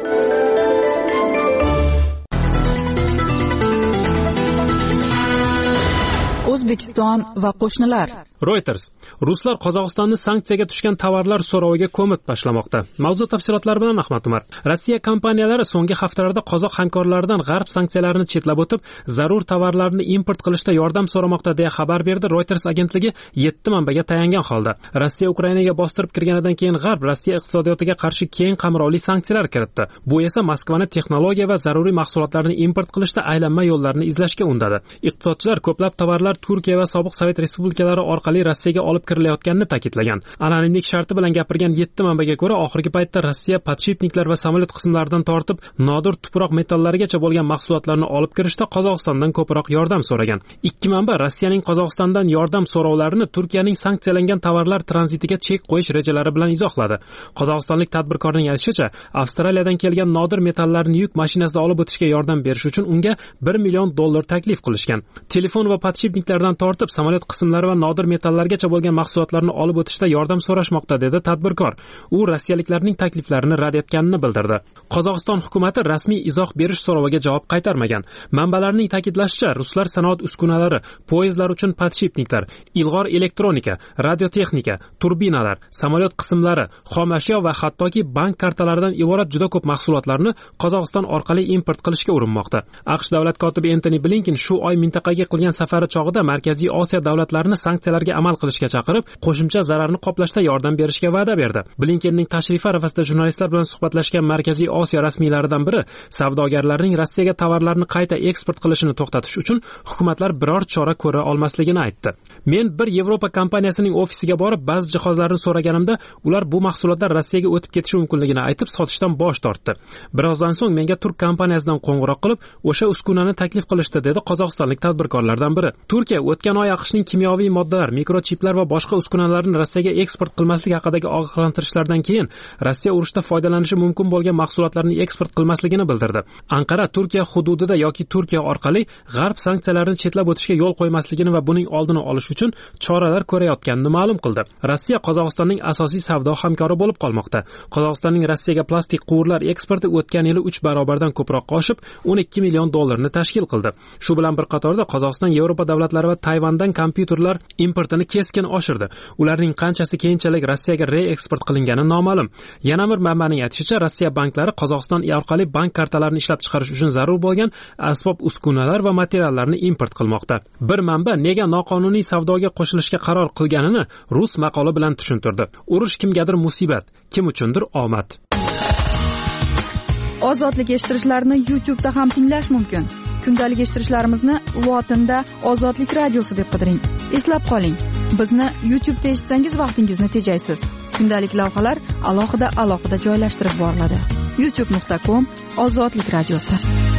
O'zbekiston va qo'shnilar. Reuters: Ruslar Qozog'istonni sanksiyaga tushgan tovarlar so'roviga ko'mib tashlamoqda. Mavzu tafsilotlari bilan Ahmad Umar. Rossiya kompaniyalari so'nggi haftalarda qozoq hamkorlaridan g'arb sanksiyalarini chetlab o'tib, zarur tovarlarni import qilishda yordam so'ramoqda deya xabar berdi Reuters agentligi yetti manbaga tayangan holda. Rossiya Ukrainaga bostirib kirganidan keyin g'arb Rossiya iqtisodiyotiga qarshi keng qamrovli sanksiyalar kiritdi. Bu esa Moskvani texnologiya va zaruriy mahsulotlarni import qilishda aylanma yo'llarni izlashga undadi. Iqtisodchilar ko'plab tovarlar Turkiya va sobiq Sovet respublikalari orqali Rossiyaga olib kirilayotganini ta'kidlagan. Anonimlik sharti bilan gapirgan yetti manbaga ko'ra, oxirgi paytda Rossiya podshipniklar va samolyot qismlaridan tortib, nodir tuproq metallarigacha bo'lgan mahsulotlarni olib kirishda Qozog'istondan ko'proq yordam so'ragan. Ikki manba Rossiyaning Qozog'istondan yordam so'rovlarini Turkiyaning sanksiyalangan tovarlar tranzitiga chek qo'yish rejalari bilan izohladi. Qozog'istonlik tadbirkorning aytishicha, Avstraliyadan kelgan nodir metallarni yuk mashinasida olib o'tishga yordam berish uchun unga bir million dollar taklif qilishgan. Telefon va podshipniklardan tortib, samolyot qismlari va nodir metallargacha bo'lgan mahsulotlarni olib o'tishda yordam so'rashmoqda, dedi tadbirkor. U rossiyaliklarning takliflarini rad etganini bildirdi. Qozog'iston hukumati rasmiy izoh berish so'roviga javob qaytarmagan. Manbalarning ta'kidlashicha, ruslar sanoat uskunalari, poyezdlar uchun podshipniklar, ilg'or elektronika, radiotexnika, turbinalar, samolyot qismlari, xom ashyo va hattoki bank kartalaridan iborat juda ko'p mahsulotlarni Qozog'iston orqali import qilishga urinmoqda. AQSh davlat kotibi Antony Blinken shu oy mintaqaga qilgan safari chog'ida Markaziy Osiyo davlatlarini sanksiyalarga amal qilishga chaqirib, qo'shimcha zararni qoplashda yordam berishga va'da berdi. Blinkenning tashrifi arafasida jurnalistlar bilan suhbatlashgan Markaziy Osiyo rasmiylaridan biri savdogarlarning Rossiyaga tovarlarni qayta eksport qilishini to'xtatish uchun hukumatlar biror chora ko'ra olmasligini aytdi. Men bir Yevropa kompaniyasining ofisiga borib, ba'zi jihozlarni so'raganimda, ular bu mahsulotlar Rossiyaga o'tib ketishi mumkinligini aytib, sotishdan bosh tortdi. Birozdan so'ng menga turk kompaniyasidan qo'ng'iroq qilib, o'sha uskunani taklif qilishdi, dedi qozog'istonlik tadbirkorlardan biri. Turkiya o'tgan oy AQShning kimyoviy moddalar, mikrochiplar va boshqa uskunalarni Rossiyaga eksport qilmaslik haqidagi ogohlantirishlardan keyin Rossiya urushda foydalanishi mumkin bo'lgan mahsulotlarni eksport qilmasligini bildirdi. Anqara Turkiya hududida yoki Turkiya orqali g'arb sanksiyalarini chetlab o'tishga yo'l qo'ymasligini va buning oldini olish uchun choralar ko'rayotganini ma'lum qildi. Rossiya Qozog'istonning asosiy savdo hamkori bo'lib qolmoqda. Qozog'istonning Rossiyaga plastik quvurlar eksporti o'tgan yili uch barobardan ko'proq oshib, o'n ikki million dollarni tashkil qildi. Shu bilan bir qatorda Qozog'iston Yevropa davlatlari va Tayvandan kompyuterlar importini keskin oshirdi. Ularning qanchasi keyinchalik Rossiyaga reeksport qilingani noma'lum. Yana bir manbaning aytishicha, Rossiya banklari Qozog'iston orqali bank kartalarini ishlab chiqarish uchun zarur bo'lgan asbob uskunalar va materiallarni import qilmoqda. Bir manba nega noqonuniy savdoga qo'shilishga qaror qilganini rus maqoli bilan tushuntirdi. Urush kimgadir musibat, kim uchundir omad. Ozodlik eshittirishlarni YouTube da ham tinglash mumkin. Kundalik eshittirishlarimizni lotinda Ozodlik radiosi deb qidiring. Eslab qoling, bizni YouTube da eshitsangiz vaqtingizni tejaysiz. Kundalik lavhalar alohida alohida joylashtirib boriladi. youtube nuqta com Ozodlik radiosi.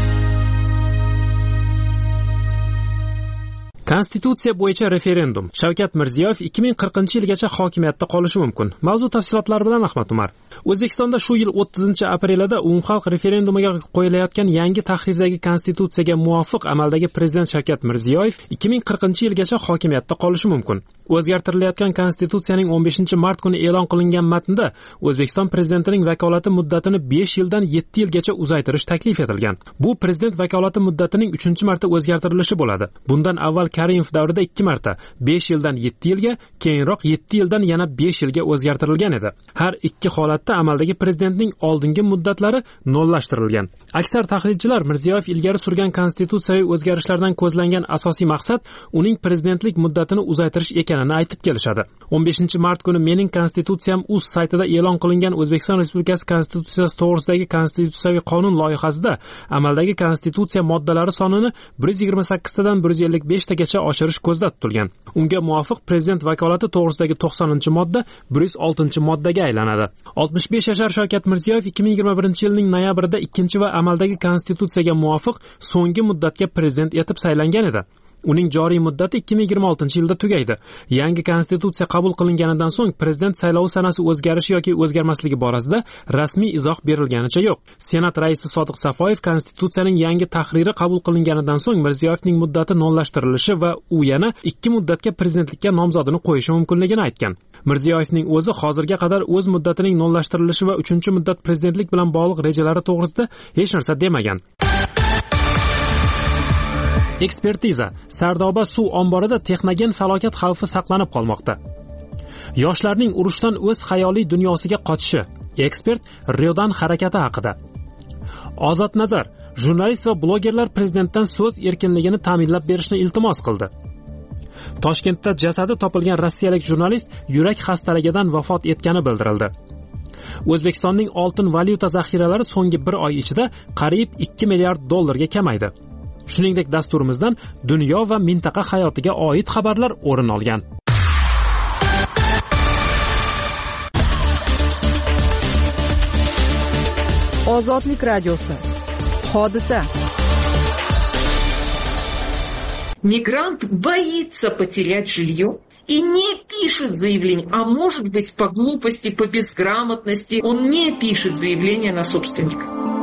Konstitutsiya bo'yicha referendum. Shavkat Mirziyoyev ikki ming qirqinchi yilgacha hokimiyatda qolishi mumkin. Mavzu tafsilotlari bilan Ahmad Umar. O'zbekistonda shu yil o'ttizinchi aprelida umumxalq referendumiga qo'yilayotgan yangi tahrirdagi konstitutsiyaga muvofiq amaldagi prezident Shavkat Mirziyoyev ikki ming qirqinchi yilgacha hokimiyatda qolishi mumkin. O'zgartirilayotgan konstitutsiyaning o'n beshinchi mart kuni e'lon qilingan matnda O'zbekiston prezidentining vakolati muddatini besh yildan yetti yilgacha uzaytirish taklif etilgan. Bu prezident vakolati muddatining uchinchi marta o'zgartirilishi bo'ladi. Bundan avval Karimov davrida ikki marta besh yildan yetti yilga, keyinroq yetti yildan yana besh yilga o'zgartirilgan edi. Har ikki holatda amaldagi prezidentning oldingi muddatlari nollashtirilgan. Aksar tahlilchilar Mirziyoyev ilgari surgan konstitutsiyaviy o'zgarishlardan ko'zlangan asosiy maqsad uning prezidentlik muddatini uzaytirish ekanini aytib kelishadi. o'n beshinchi mart kuni Mening konstitutsiyam uz saytida e'lon qilingan O'zbekiston Respublikasi konstitutsiyasi to'g'risidagi konstitutsiyaviy qonun loyihasida amaldagi konstitutsiya moddalari sonini bir yuz yigirma sakkiztadan bir yuz ellik beshta oshirish ko'zda tutilgan. Unga muvofiq prezident vakolati to'g'risidagi to'qsoninchi modda bir yuz oltinchi moddaga aylanadi. oltmish besh yashar Shavkat Mirziyoyev ikki ming yigirma birinchi yilning noyabrida ikkinchi va amaldagi konstitutsiyaga muvofiq so'nggi muddatga prezident etib saylangan edi. Uning joriy muddati ikki ming yigirma oltinchi yilda tugaydi. Yangi konstitutsiya qabul qilinganidan so'ng prezident saylovi sanasi o'zgarishi yoki o'zgarmasligi borasida rasmiy izoh berilganicha yo'q. Senat raisi Sodiq Safoyev konstitutsiyaning yangi tahriri qabul qilinganidan so'ng Mirziyoyevning muddati nolashtirilishi va u yana ikki muddatga prezidentlikka nomzodini qo'yishi mumkinligini aytgan. Mirziyoyevning o'zi hozirga qadar o'z muddatining nolashtirilishi va uchinchi muddat prezidentlik bilan bog'liq rejalari to'g'risida hech narsa demagan. Ekspertiza: Sardoba suv omborida texnogen falokat xavfi saqlanib qolmoqda. Yoshlarning urushdan o'z xayoliy dunyosiga qochishi. Ekspert Ryodan harakati haqida. Ozod Nazar: jurnalist va blogerlar prezidentdan so'z erkinligini ta'minlab berishni iltimos qildi. Toshkentda jasadi topilgan rossiyalik jurnalist yurak xastaligidan vafot etgani bildirildi. O'zbekistonning oltin valyuta zaxiralari so'nggi bir oy ichida qariyb ikki milliard dollarga kamaydi. Shuningdek, dasturimizdan dunyo va mintaqa hayotiga oid xabarlar o'rin olgan. Ozodlik radiosi. Hodisa. Мигрант боится потерять жилье и не пишет заявление, а может быть по глупости, по безграмотности он не пишет заявление на собственника.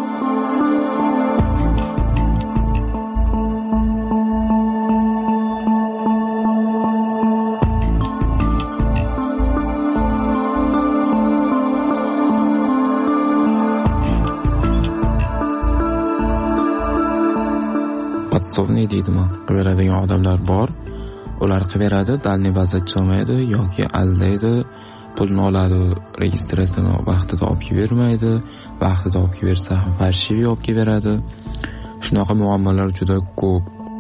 Podstavniy deydimi? Qilaveradigan odamlar bor. Ular qilaveradi, dalniy vaziyat chiqmaydi yoki aldaydi, pulni oladi, registratsiyani vaqtida olib bermaydi, vaqtida olib bersa ham farshiviy olib beradi. Shunaqa muammolar juda ko'p.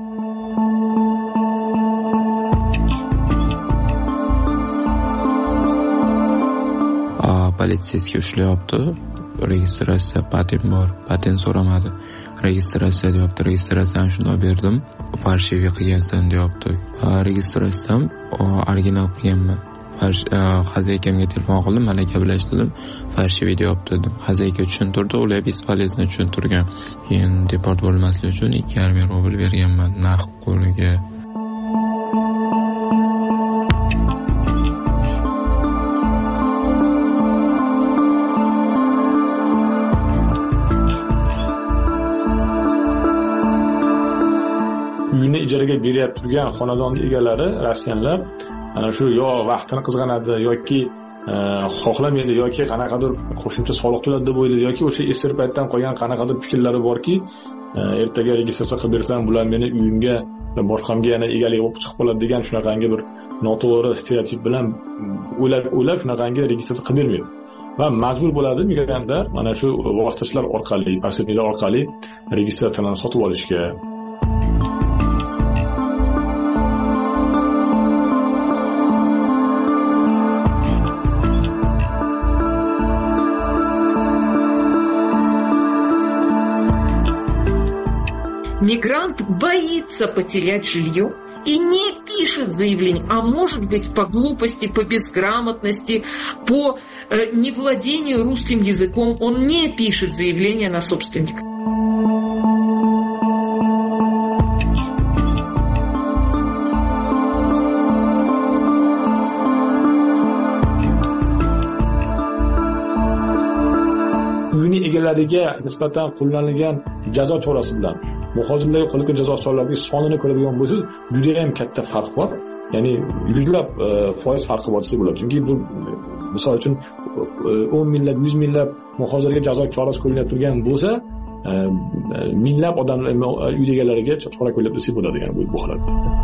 A politsiyasiga ushlayapti. Registratsiya patent bor, patent so'ramadi. Registratsiya deyapti, registratsiyani shunday berdim, farshiviy qilgansan deyapti. Registratsiyam original qilganman. Xazaykamga telefon qildim, malaka bilan ishladim, farshiviy deyapti dedim. Xazayka tushuntirdi, ular bespolezno tushuntirgan. Keyin deport bo'lmasligi uchun ikki yarim rubl berganman naqd qo'liga. Uyini ijaraga beryapti turgan xonadon egalari rossiyanlar ana shu yo vaqtini qizg'anadi yoki xohlamaydi yoki qanaqadir qo'shimcha soliq to'ladi deb o'ylaydi yoki o'sha eski paytdan qolgan qanaqadir fikrlari borki, ertaga registratsiya qilib bersam bular meni uyimga boshqamga yana egalik bo'lib chiqib qoladi degan shunaqangi bir noto'g'ri stereotip bilan o'ylab o'ylab shunaqangi registratsiya qilib bermaydi. Va majbur bo'ladi migrantlar mana shu vositachilar orqali, posredniklar orqali registratsiyani sotib olishga. Мигрант боится потерять жилье и не пишет заявление, а может быть по глупости, по безграмотности, по э, невладению русским языком он не пишет заявление на собственника. Uyning egalariga nisbatan qo'llanilgan jazo chorasi bilan muhojirlarga qo'llanilgan jazo choralarining sonini ko'radigan bo'lsangiz, juda ham katta farq bor. Ya'ni yuzlab foiz farqi bor desa bo'ladi. Chunki bu misol uchun o'n minglab, yuz minglab muhojirga jazo chorasi qo'llanib turgan bo'lsa, minglab odamlar uy egalariga chora qo'llab desa bo'ladi, ya'ni bu holat.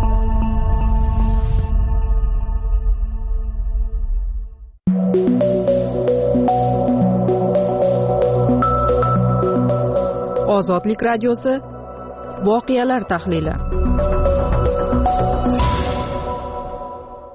Ozodlik radiosi voqealar tahlili.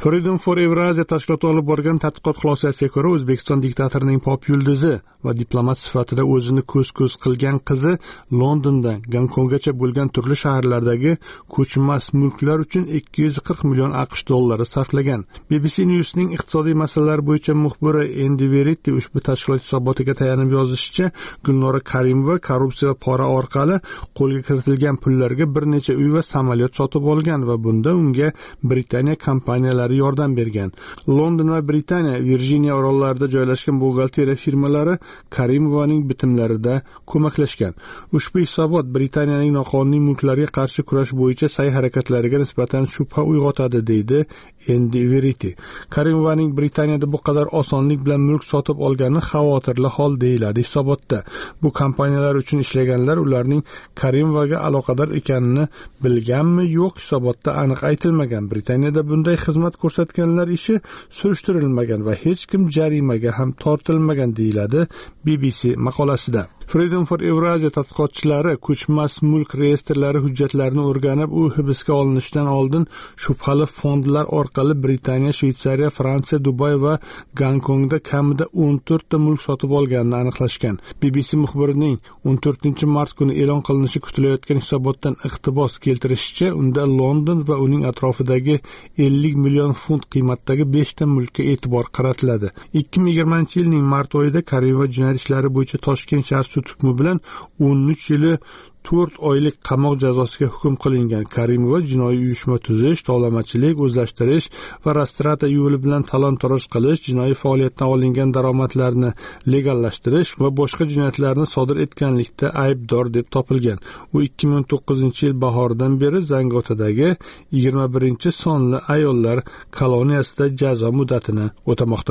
Freedom for Eurasia tashkiloti olib borgan tadqiqot xulosasiga ko'ra, O'zbekiston diktatorining pop yulduzi va diplomat sifatida o'zini ko'z-ko'z qilgan qizi Londondan Gonkonggacha bo'lgan turli shaharlardagi ko'chmas mulklar uchun ikki yuz qirq million AQSh dollari sarflagan. B B C News'ning iqtisodiy masalalar bo'yicha muxbiri Endi Verity ushbu tashkilot hisobotiga tayanib yozishicha, Gulnora Karimova korrupsiya va pora orqali qo'lga kiritilgan pullarga bir necha uy va samolyot sotib olgan va bunda unga Britaniya kompaniyalari yordam bergan. London va Britaniya Virjiniya orollarida joylashgan buxgalteriya firmalari Karimovaning bitimlarida ko'maklashgan. Ushbu hisobot Britaniyaning noqonuniy mulklarga qarshi kurash bo'yicha sa'y harakatlariga nisbatan shubha uyg'otadi, deydi Endi Verity. Karimovaning Britaniyada bu qadar osonlik bilan mulk sotib olgani xavotirli hol deyiladi hisobotda. Bu kompaniyalar uchun ishlaganlar ularning Karimovaga aloqador ekanini bilganmi, yo'q, hisobotda aniq aytilmagan. Britaniyada bunday xizmat ko'rsatganlar ishi surishtirilmagan va hech kim jarimaga ham tortilmagan, deyiladi B B C maqolasida. Freedom for Eurasia tadqiqotchilari ko'chmas mulk reyestrlari hujjatlarini o'rganib, u hibsga olinishidan oldin shubhali fondlar orqali Britaniya, Shveysariya, Fransiya, Dubay va Gonkongda kamida o'n to'rt ta mulk sotib olganini aniqlashgan. B B C muxbirining o'n to'rtinchi mart kuni e'lon qilinishi kutilayotgan hisobotdan iqtibos keltirishicha, unda London va uning atrofidagi ellik million funt qiymatdagi besh ta mulkka e'tibor qaratiladi. ikki ming yigirmanchi yilning mart oyida Karimova jinoyat ishlari bo'yicha Toshkent shahar sud hukmi bilan o'n uch yili to'rt oylik qamoq jazosiga hukm qilingan. Karimova jinoiy uyushma tuzish, tovlamachilik, o'zlashtirish va rastrata yo'li bilan talon-toroj qilish, jinoiy faoliyatdan olingan daromadlarni legallashtirish va boshqa jinoyatlarni sodir etganlikda aybdor deb topilgan. U ikki ming o'n to'qqizinchi yil bahoridan beri Zangotadagi yigirma birinchi sonli ayollar koloniyasida jazo muddatini o'tamoqda.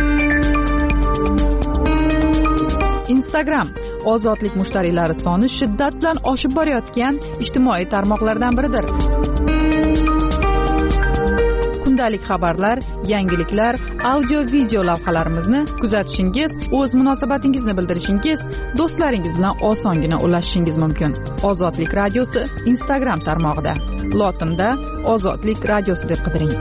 Instagram ozodlik mushtariylari soni shiddat bilan oshib borayotgan ijtimoiy tarmoqlardan biridir. Kundalik xabarlar, yangiliklar, audio-video lavhalarimizni kuzatishingiz, o'z munosabatingizni bildirishingiz, do'stlaringiz bilan osongina ulashishingiz mumkin. Ozodlik radiosi Instagram tarmog'ida. Lotinda Ozodlik radiosi deb qidiring.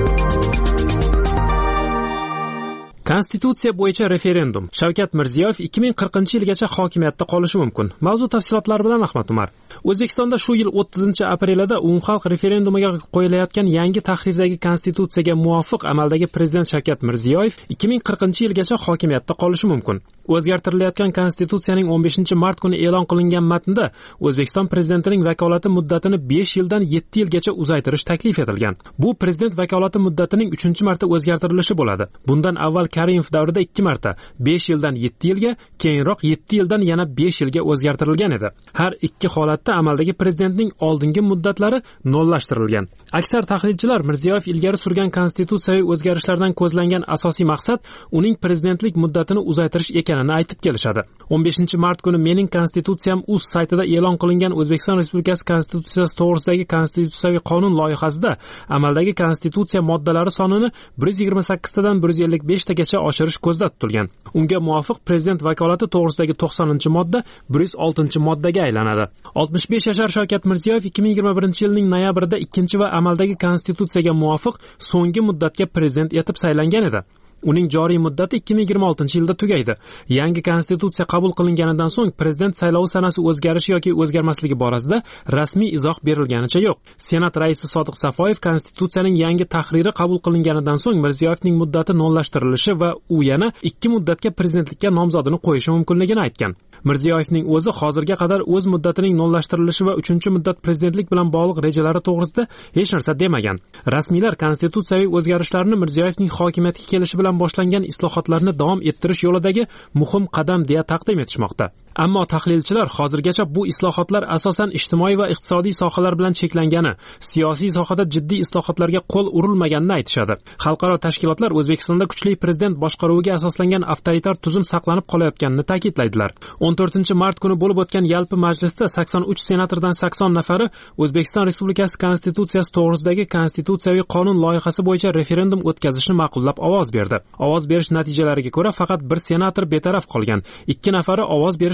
Konstitutsiya bo'yicha referendum. Shavkat Mirziyoyev ikki ming qirqinchi yilgacha hokimiyatda qolishi mumkin. Mavzu tafsilotlari bilan Ahmad Umar. O'zbekistonda shu yil o'ttizinchi aprelida umumxalq referendumiga qo'yilayotgan yangi tahrirdagi konstitutsiyaga muvofiq amaldagi prezident Shavkat Mirziyoyev ikki ming qirqinchi yilgacha hokimiyatda qolishi mumkin. O'zgartirilayotgan konstitutsiyaning o'n beshinchi mart kuni e'lon qilingan matnda O'zbekiston prezidentining vakolati muddatini besh yildan yetti yilgacha uzaytirish taklif etilgan. Bu prezident vakolati muddatining uchinchi marta o'zgartirilishi bo'ladi. Bundan avval Karimov davrida ikki marta besh yildan yetti yilga, keyinroq yetti yildan yana besh yilga o'zgartirilgan edi. Har ikki holatda amaldagi prezidentning oldingi muddatlari nollashtirilgan. Aksar tahlilchilar Mirziyoyev ilgari surgan konstitutsiyaviy o'zgarishlardan ko'zlangan asosiy maqsad uning prezidentlik muddatini uzaytirish ekanini aytib kelishadi. o'n beshinchi mart kuni Mening konstitutsiyam uz saytida e'lon qilingan O'zbekiston Respublikasi konstitutsiyasi to'g'risidagi konstitutsiyaviy qonun loyihasida amaldagi konstitutsiya moddalari sonini bir yuz yigirma sakkiz tadan bir yuz ellik besh tagacha oshirish ko'zda tutilgan. Unga muvofiq prezident vakolati to'g'risidagi to'qsoninchi modda bir yuz oltinchi moddaga aylanadi. oltmish besh yashar Shavkat Mirziyoyev ikki ming yigirma birinchi yilning noyabrida ikkinchi va amaldagi konstitutsiyaga muvofiq so'nggi muddatga prezident etib saylangan edi. Uning joriy muddati ikki ming yigirma oltinchi yilda tugaydi. Yangi konstitutsiya qabul qilinganidan so'ng prezident saylovi sanasi o'zgarishi yoki o'zgarmasligi borasida rasmiy izoh berilganicha yo'q. Senat raisi Sodiq Safoyev konstitutsiyaning yangi tahriri qabul qilinganidan so'ng Mirziyoyevning muddati nollashtirilishi va u yana ikki muddatga prezidentlikka nomzodini qo'yishi mumkinligini aytgan. Mirziyoyevning o'zi hozirga qadar o'z muddatining nollashtirilishi va uchinchi muddat prezidentlik bilan bog'liq rejalari to'g'risida hech narsa demagan. Rasmiylar konstitutsiyaviy o'zgarishlarni Mirziyoyevning hokimiyatga kelishi bilan boshlangan islohotlarni davom ettirish yo'lidagi muhim qadam deya taqdim etishmoqda. Ammo tahlilchilar hozirgacha bu islohotlar asosan ijtimoiy va iqtisodiy sohalar bilan cheklangani, siyosiy sohada jiddiy islohotlarga qo'l urilmaganini aytishadi. Xalqaro tashkilotlar O'zbekistonda kuchli prezident boshqaruviga asoslangan avtoritar tuzum saqlanib qolayotganini ta'kidlaydilar. o'n to'rtinchi mart kuni bo'lib o'tgan yalpi majlisda sakson uch senatordan sakson nafari O'zbekiston Respublikasi konstitutsiyasi to'g'risidagi konstitutsiyaviy qonun loyihasi bo'yicha referendum o'tkazishni ma'qullab ovoz berdi. Ovoz berish natijalariga ko'ra faqat bir senator betaraf qolgan. ikki nafari ovoz berish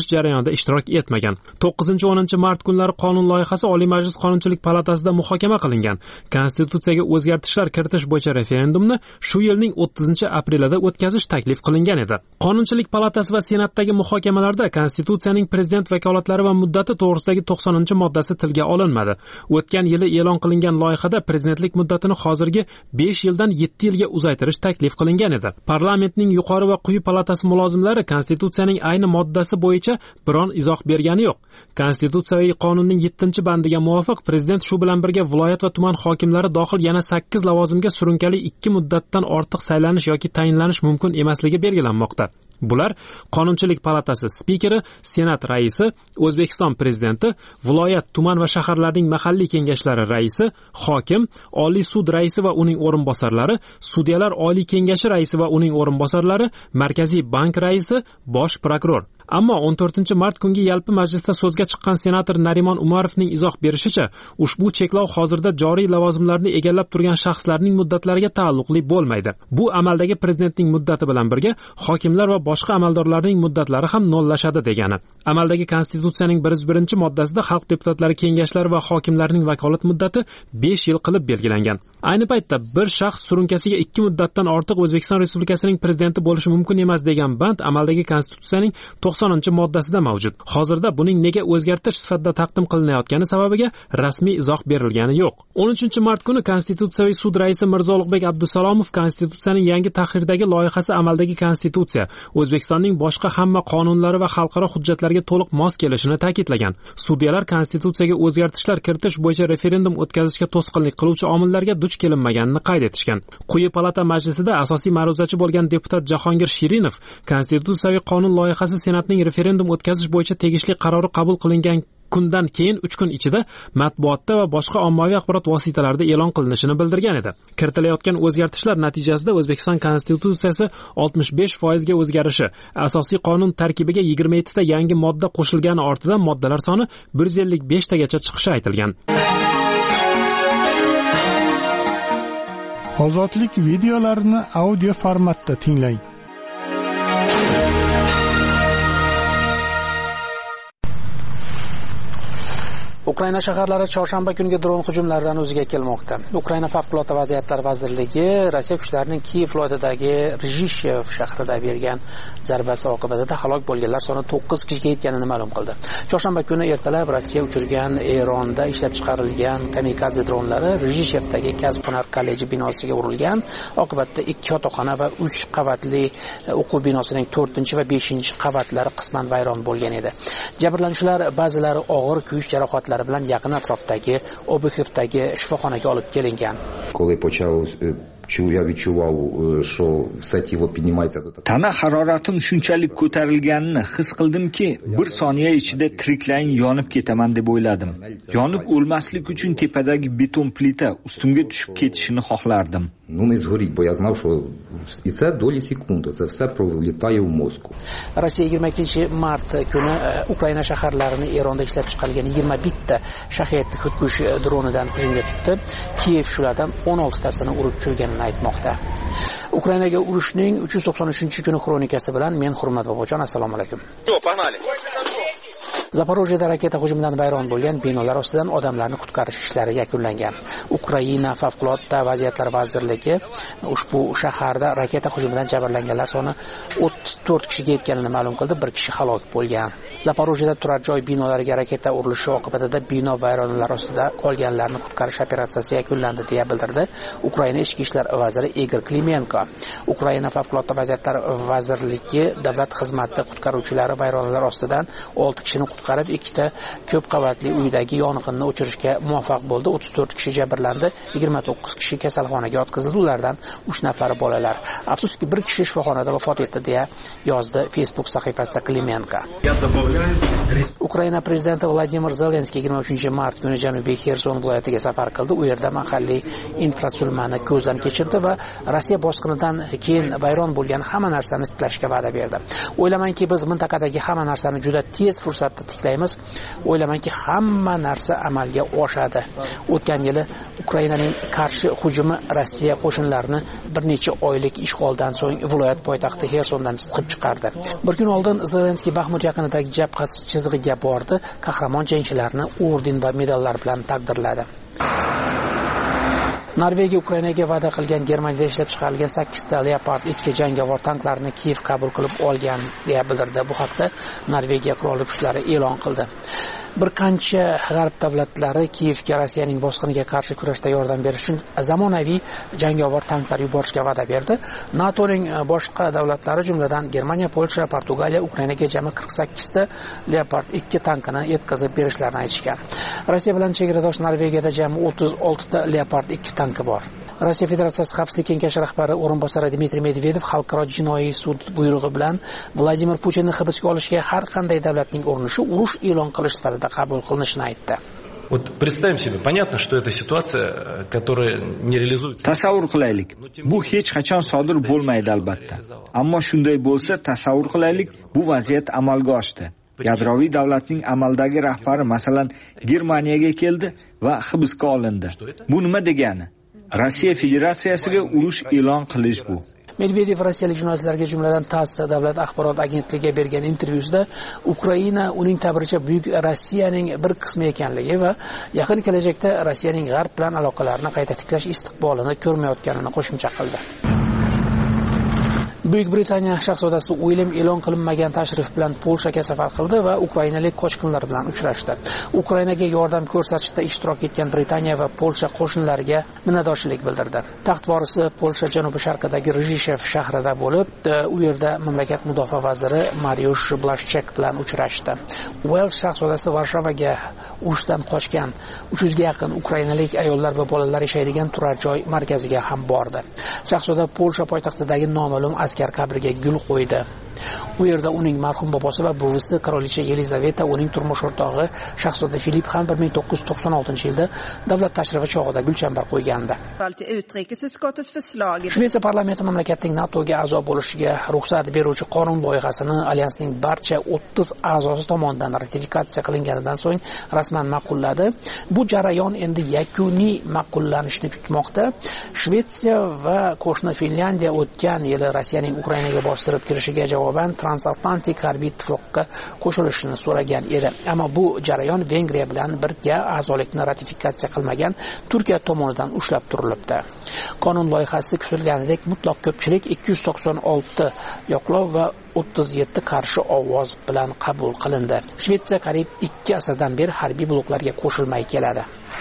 qilish jarayonida ishtirok etmagan. to'qqizinchi o'ninchi mart kunlari qonun loyihasi Oliy Majlis Qonunchilik palatasida muhokama qilingan. Konstitutsiyaga o'zgartishlar kiritish bo'yicha referendumni shu yilning o'ttizinchi aprelida o'tkazish taklif qilingan edi. Qonunchilik palatasi va Senatdagi muhokamalarda Konstitutsiyaning prezident vakolatlari va muddati to'g'risidagi to'qsoninchi moddasi tilga olinmadi. O'tgan yili e'lon qilingan loyihada prezidentlik muddatini hozirgi besh yildan yetti yilga uzaytirish taklif qilingan edi. Parlamentning yuqori va quyi palatasi mulozimlari Konstitutsiyaning ayni moddasi bo'yicha biron izoh bergani yo'q. Konstitutsiyaviy qonunning yettinchi bandiga muvofiq prezident shu bilan birga viloyat va tuman hokimlari dohil yana sakkiz lavozimga surunkali ikki muddatdan ortiq saylanish yoki tayinlanish mumkin emasligi belgilanmoqda. Bular Qonunchilik palatasi spikeri, Senat raisi, O'zbekiston prezidenti, viloyat, tuman va shaharlarning mahalliy kengashlari raisi, hokim, Oliy sud raisi va uning o'rinbosarlari, sudyalar Oliy kengashi raisi va uning o'rinbosarlari, Markaziy bank raisi, bosh prokuror. Ammo o'n to'rtinchi mart kungi yalpi majlisda so'zga chiqqan senator Narimon Umarovning izoh berishicha, ushbu cheklov hozirda joriy lavozimlarni egallab turgan shaxslarning muddatlariga taalluqli bo'lmaydi. Bu amaldagi prezidentning muddati bilan birga hokimlar va boshqa amaldorlarning muddatlari ham nollashadi degani. Amaldagi Konstitutsiyaning bir yuz birinchi moddasida xalq deputatlari kengashlari va hokimlarning vakolat muddati besh yil qilib belgilangan. Ayni paytda bir shaxs surunkasiga ikki muddatdan ortiq O'zbekiston Respublikasining prezidenti bo'lishi mumkin emas degan band amaldagi Konstitutsiyaning to'qsoninchi moddasida mavjud. Hozirda buning nega o'zgartirish sifatida taqdim qilinayotgani sababiga rasmiy izoh berilgani yo'q. o'n uchinchi mart kuni Konstitutsiyaviy sud raisi Mirzo Ulug'bek Abdusalomov Konstitutsiyaning yangi tahrirdagi loyihasi amaldagi Konstitutsiya O'zbekistonning boshqa hamma qonunlari va xalqaro hujjatlarga to'liq mos kelishini ta'kidlagan. Sudyalar Konstitutsiyaga o'zgartishlar kiritish bo'yicha referendum o'tkazishga to'sqinlik qiluvchi omillarga duch kelinmaganini qayd etishgan. Quyi palata majlisida asosiy ma'ruzachi bo'lgan deputat Jahongir Shirinov Konstitutsiyaviy qonun loyihasi Senatning referendum o'tkazish bo'yicha tegishli qarori qabul qilingan kundan keyin uch kun ichida matbuotda va boshqa ommaviy axborot vositalarida e'lon qilinishini bildirgan edi. Kiritilayotgan o'zgartishlar natijasida O'zbekiston Konstitutsiyasi oltmish besh foiz ga o'zgarishi, asosiy qonun tarkibiga yigirma yetti ta yangi modda qo'shilgani ortidan moddalar soni bir yuz ellik besh tagacha chiqishi aytilgan. Ozodlik videolarini audio formatda tinglang. Ukraina shaharlari chorshanba kungi dron hujumlaridan o'ziga kelmoqda. Ukraina favqulodda vaziyatlar vazirligi Rossiya kuchlarining Kiyev viloyatidagi Rizhishev shahrida bergan zarbasi oqibatida halok bo'lganlar soni to'qqiz kishiga yetganini ma'lum qildi. Chorshanba kuni ertalab Rossiya uchirgan Eronda ishlab chiqarilgan kamikadze dronlari Rizhishevdagi Kasb-hunar kolleji binosiga urilgan. Oqibatda ikki yotoqxona va uch qavatli o'quv binosining to'rtinchi va beshinchi qavatlari qisman vayron bo'lgan edi. Jabrlanuvchilar ba'zilari og'ir kuyish jarohatlari bilan yaqin atrofdagi Obuxevdagi shifoxonaga olib kelingan. Tana haroratim shunchalik ko'tarilganini his qildimki, bir soniya ichida tiriklayin yonib ketaman deb o'yladim. Yonib o'lmaslik uchun tepadagi beton plita ustimga tushib ketishini xohlardim. Rossiya yigirma ikkinchi mart kuni Ukraina shaharlarini Eronda ishlab chiqarilgan yigirma bitta shahed xudkush dronidan hujumga tutdi. Kiyev shulardan o'n olti tasini urib tushirganini aytmoqda. Ukrainaga urushning uch yuz to'qson uchinchi kuni xronikasi bilan men Hurmat Bobojon, assalomu alaykum. Zaporojyeda raketa hujumidan vayron bo'lgan binolar ostidan odamlarni qutqarish ishlari yakunlangan. Ukraina favqulodda vaziyatlar vazirligi ushbu shaharda raketa hujumidan jabrlanganlar soni o'ttiz to'rt kishiga yetganini ma'lum qildi, bir kishi halok bo'lgan. Zaporojyeda turar joy binolariga raketa urilishi oqibatida bino vayronalar ostida qolganlarni qutqarish operatsiyasi yakunlandi deya bildirdi Ukraina ichki ishlar vaziri Igor Klimenko. Ukraina favqulodda vaziyatlar vazirligi davlat xizmati qutqaruvchilari vayronalar ostidan olti kishini qutqarib, ikkita ko'p qavatli uydagi yong'inni o'chirishga muvaffaq bo'ldi. o'ttiz to'rt kishi jabrlandi, yigirma to'qqiz kishi kasalxonaga yotqizildi. Ulardan uch nafari bolalar. Afsuski, bir kishi shifoxonada vafot etdi deya yozdi Facebook sahifasida Klimenko. Ukraina prezidenti Vladimir Zelenskiy yigirma uchinchi mart kuni Janubiy Xerson viloyatiga safar qildi. U yerda mahalliy infratuzilmani ko'zdan kechirdi va Rossiya bosqinidan keyin vayron bo'lgan hamma narsani tiklashga va'da berdi. O'ylamanki, biz mintaqadagi hamma narsani juda tez fursatda tiklaymiz. O'ylamanki, hamma narsa amalga oshadi. O'tgan yili Ukrainaning qarshi hujumi Rossiya qo'shinlarini bir necha oylik ishg'oldan so'ng viloyat poytaxti Xersondan chiqib keltirib chiqardi. Bir kun oldin Zelenskiy Baxmut yaqinidagi jabha chizig'iga bordi, qahramon jangchilarni orden va medallar bilan taqdirladi. Norvegiya Ukrainaga va'da qilgan Germaniyada ishlab chiqarilgan sakkizta Leopard ikki jangovar tanklarni Kiyev qabul qilib olgan deya bildirdi. Bu haqda Norvegiya qurolli kuchlari e'lon qildi. Bir qancha g'arb davlatlari Kiyevga Rossiyaning bosqiniga qarshi kurashda yordam berish uchun zamonaviy jangovar tanklar yuborishga va'da berdi. NATOning boshqa davlatlari, jumladan Germaniya, Polsha, Portugaliya Ukrainaga jami qirq sakkizta Leopard ikki tankini yetkazib berishlarini aytishgan. Rossiya bilan chegaradosh Norvegiyada jami o'ttiz oltita Leopard ikki tanki bor. Rossiya Federatsiyasi Xavfsizlik kengashi rahbari o'rinbosari Dmitriy Medvedev xalqaro jinoiy sud buyrug'i bilan Vladimir Putinni hibsga olishga har qanday davlatning urinishi urush e'lon qilish sifatida qabul qilinishini aytdi. Вот представим себе, понятно, что это ситуация, которая не реализуется. Tasavvur qilaylik. Bu hech qachon sodir bo'lmaydi albatta. Ammo shunday bo'lsa, tasavvur qilaylik, bu vaziyat amalga oshdi. Yadroviy davlatning amaldagi rahbari masalan Germaniyaga keldi va hibsga olindi. Bu nima degani? Rossiya Federatsiyasiga urush e'lon qilish bu. Medvedev rossiyalik jurnalistlarga, jumladan TASS davlat axborot agentligiga bergan intervyusida Ukraina uning ta'biricha buyuk Rossiyaning bir qismi ekanligi va yaqin kelajakda Rossiyaning g'arb bilan aloqalarini qayta tiklash istiqbolini ko'rmayotganini qo'shimcha qildi. Buyuk Britaniya shahzodasi William e'lon qilinmagan tashrif bilan Polshaga safar qildi va ukrainalik qochqinlar bilan uchrashdi. Ukrainaga yordam ko'rsatishda ishtirok etgan Britaniya va Polsha qo'shinlariga minnatdorchilik bildirdi. Taxt vorisi Polsha janubi sharqidagi Rizhishev shahrida bo'lib, u yerda mamlakat mudofaa vaziri Mariusz Blaszczak bilan uchrashdi. Wales shahzodasi Varshovaga urushdan qochgan uch yuzga yaqin ukrainalik ayollar va bolalar yashaydigan turar joy markaziga ham bordi. Shahzoda Polsha poytaxtidagi noma'lum askar qabriga gul qo'ydi. U yerda uning marhum bobosi va buvisi qirolicha Yelizaveta, uning turmush o'rtog'i shahzoda Filip ham bir ming to'qqiz yuz to'qson oltinchi yilda davlat tashrifi chog'ida gulchambar qo'ygandi. Shvetsiya parlamenti mamlakatning NATOga a'zo bo'lishiga ruxsat beruvchi qonun loyihasini alyansning barcha o'ttiz a'zosi tomonidan ratifikatsiya qilinganidan so'ng rasman ma'qulladi. Bu jarayon endi yakuniy ma'qullanishni kutmoqda. Shvetsiya va qo'shni Finlyandiya o'tgan yili Rossiyaning Ukrainaga bostirib kirishiga javoban transatlantik harbiy ittifoqqa qo'shilishni so'ragan edi. Ammo bu jarayon Vengriya bilan birga a'zolikni ratifikatsiya qilmagan Turkiya tomonidan ushlab turilibdi. Qonun loyihasi kutilganidek mutlaq ko'pchilik ikki yuz to'qson olti yoqlov va o'ttiz yetti qarshi ovoz bilan qabul qilindi. Shvetsiya qariyb ikki asrdan beri harbiy bloklarga qo'shilmay keladi.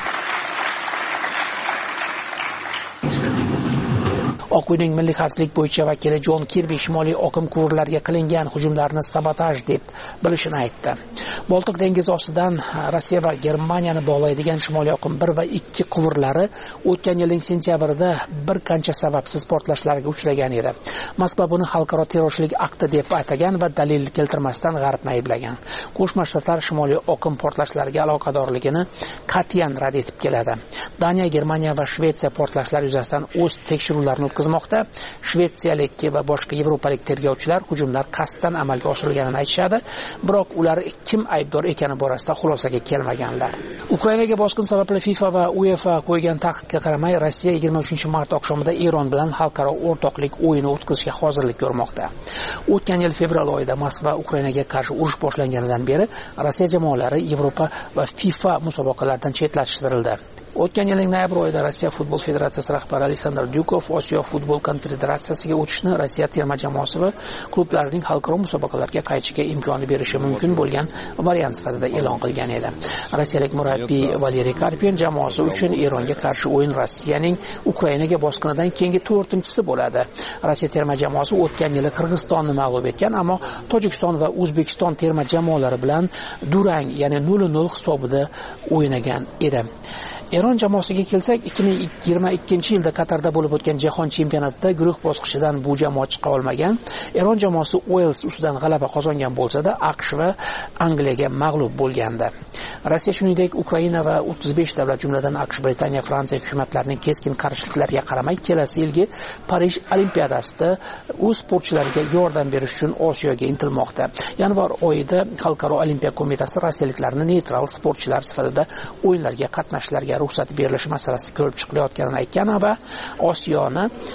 Oq uyning milliy xavfsizlik bo'yicha vakili Jon Kirbi shimoliy oqim quvurlariga qilingan hujumlarni sabotaj deb bilishini aytdi. Boltiq dengizi ostidan Rossiya va Germaniyani bog'laydigan shimoliy oqim bir va ikki quvurlari o'tgan yilning sentyabrida bir qancha sababsiz portlashlarga uchragan edi. Moskva buni xalqaro terrorchilik akti deb atagan va dalil keltirmasdan G'arbni ayblagan. Qo'shma Shtatlar shimoliy oqim portlashlariga aloqadorligini qat'iyan rad etib keladi. Daniya, Germaniya va Shvetsiya portlashlar yuzasidan o'z tekshiruvlarini o'tkazmoqda. Shvetsiyalik va boshqa yevropalik tergovchilar hujumlar qasddan amalga oshirilganini aytishadi, biroq ular kim aybdor ekani borasida xulosaga kelmaganlar. Ukrainaga bosqin sababli FIFA va UEFA qo'ygan taqiqqa qaramay, Rossiya yigirma uchinchi mart oqshomida Eron bilan xalqaro o'rtoqlik o'yini o'tkazishga hozirlik ko'rmoqda. O'tgan yil fevral oyida Moskva Ukrainaga qarshi urush boshlanganidan beri Rossiya jamoalari Yevropa va FIFA musobaqalaridan chetlashtirildi. O'tgan yilning noyabr oyida Rossiya futbol federatsiyasi rahbari Aleksandr Dyukov Osiyo futbol konfederatsiyasiga o'tishni Rossiya terma jamoasi va klublarining xalqaro musobaqalarga qaytishiga imkonni berishi mumkin bo'lgan variant sifatida e'lon qilgan edi. Rossiyalik murabbiy Valeriy Karpin jamoasi uchun Eronga qarshi o'yin Rossiyaning Ukrainaga bosqinidan keyingi to'rtinchisi bo'ladi. Rossiya terma jamoasi o'tgan yili Qirg'izistonni mag'lub etgan, ammo Tojikiston va O'zbekiston terma jamoalari bilan durang, ya'ni nol nol hisobida o'ynagan edi. Eron jamoasiga kelsak, ikki ming yigirma ikkinchi yilda Qatarda bo'lib o'tgan jahon chempionatida guruh bosqichidan bu jamoa chiqa olmagan. Eron jamoasi Wales ustidan g'alaba qozongan bo'lsa-da, AQSh va Angliyaga mag'lub bo'lgandi. Rossiya shuningdek Ukraina va o'ttiz besh davlat, jumladan AQSh, Britaniya, Fransiya hukumatlarining keskin qarshiliklariga qaramay, kelasi yilgi Parij Olimpiadasida o'z sportchilariga yordam berish uchun Osiyoga intilmoqda. Yanvar oyida Xalqaro olimpiya qo'mitasi rossiyaliklarni neytral sportchilar sifatida o'yinlarga qatnashlarga ruxsat berilishi masalasi ko'rib chiqilayotganini aytgan va Osiyoni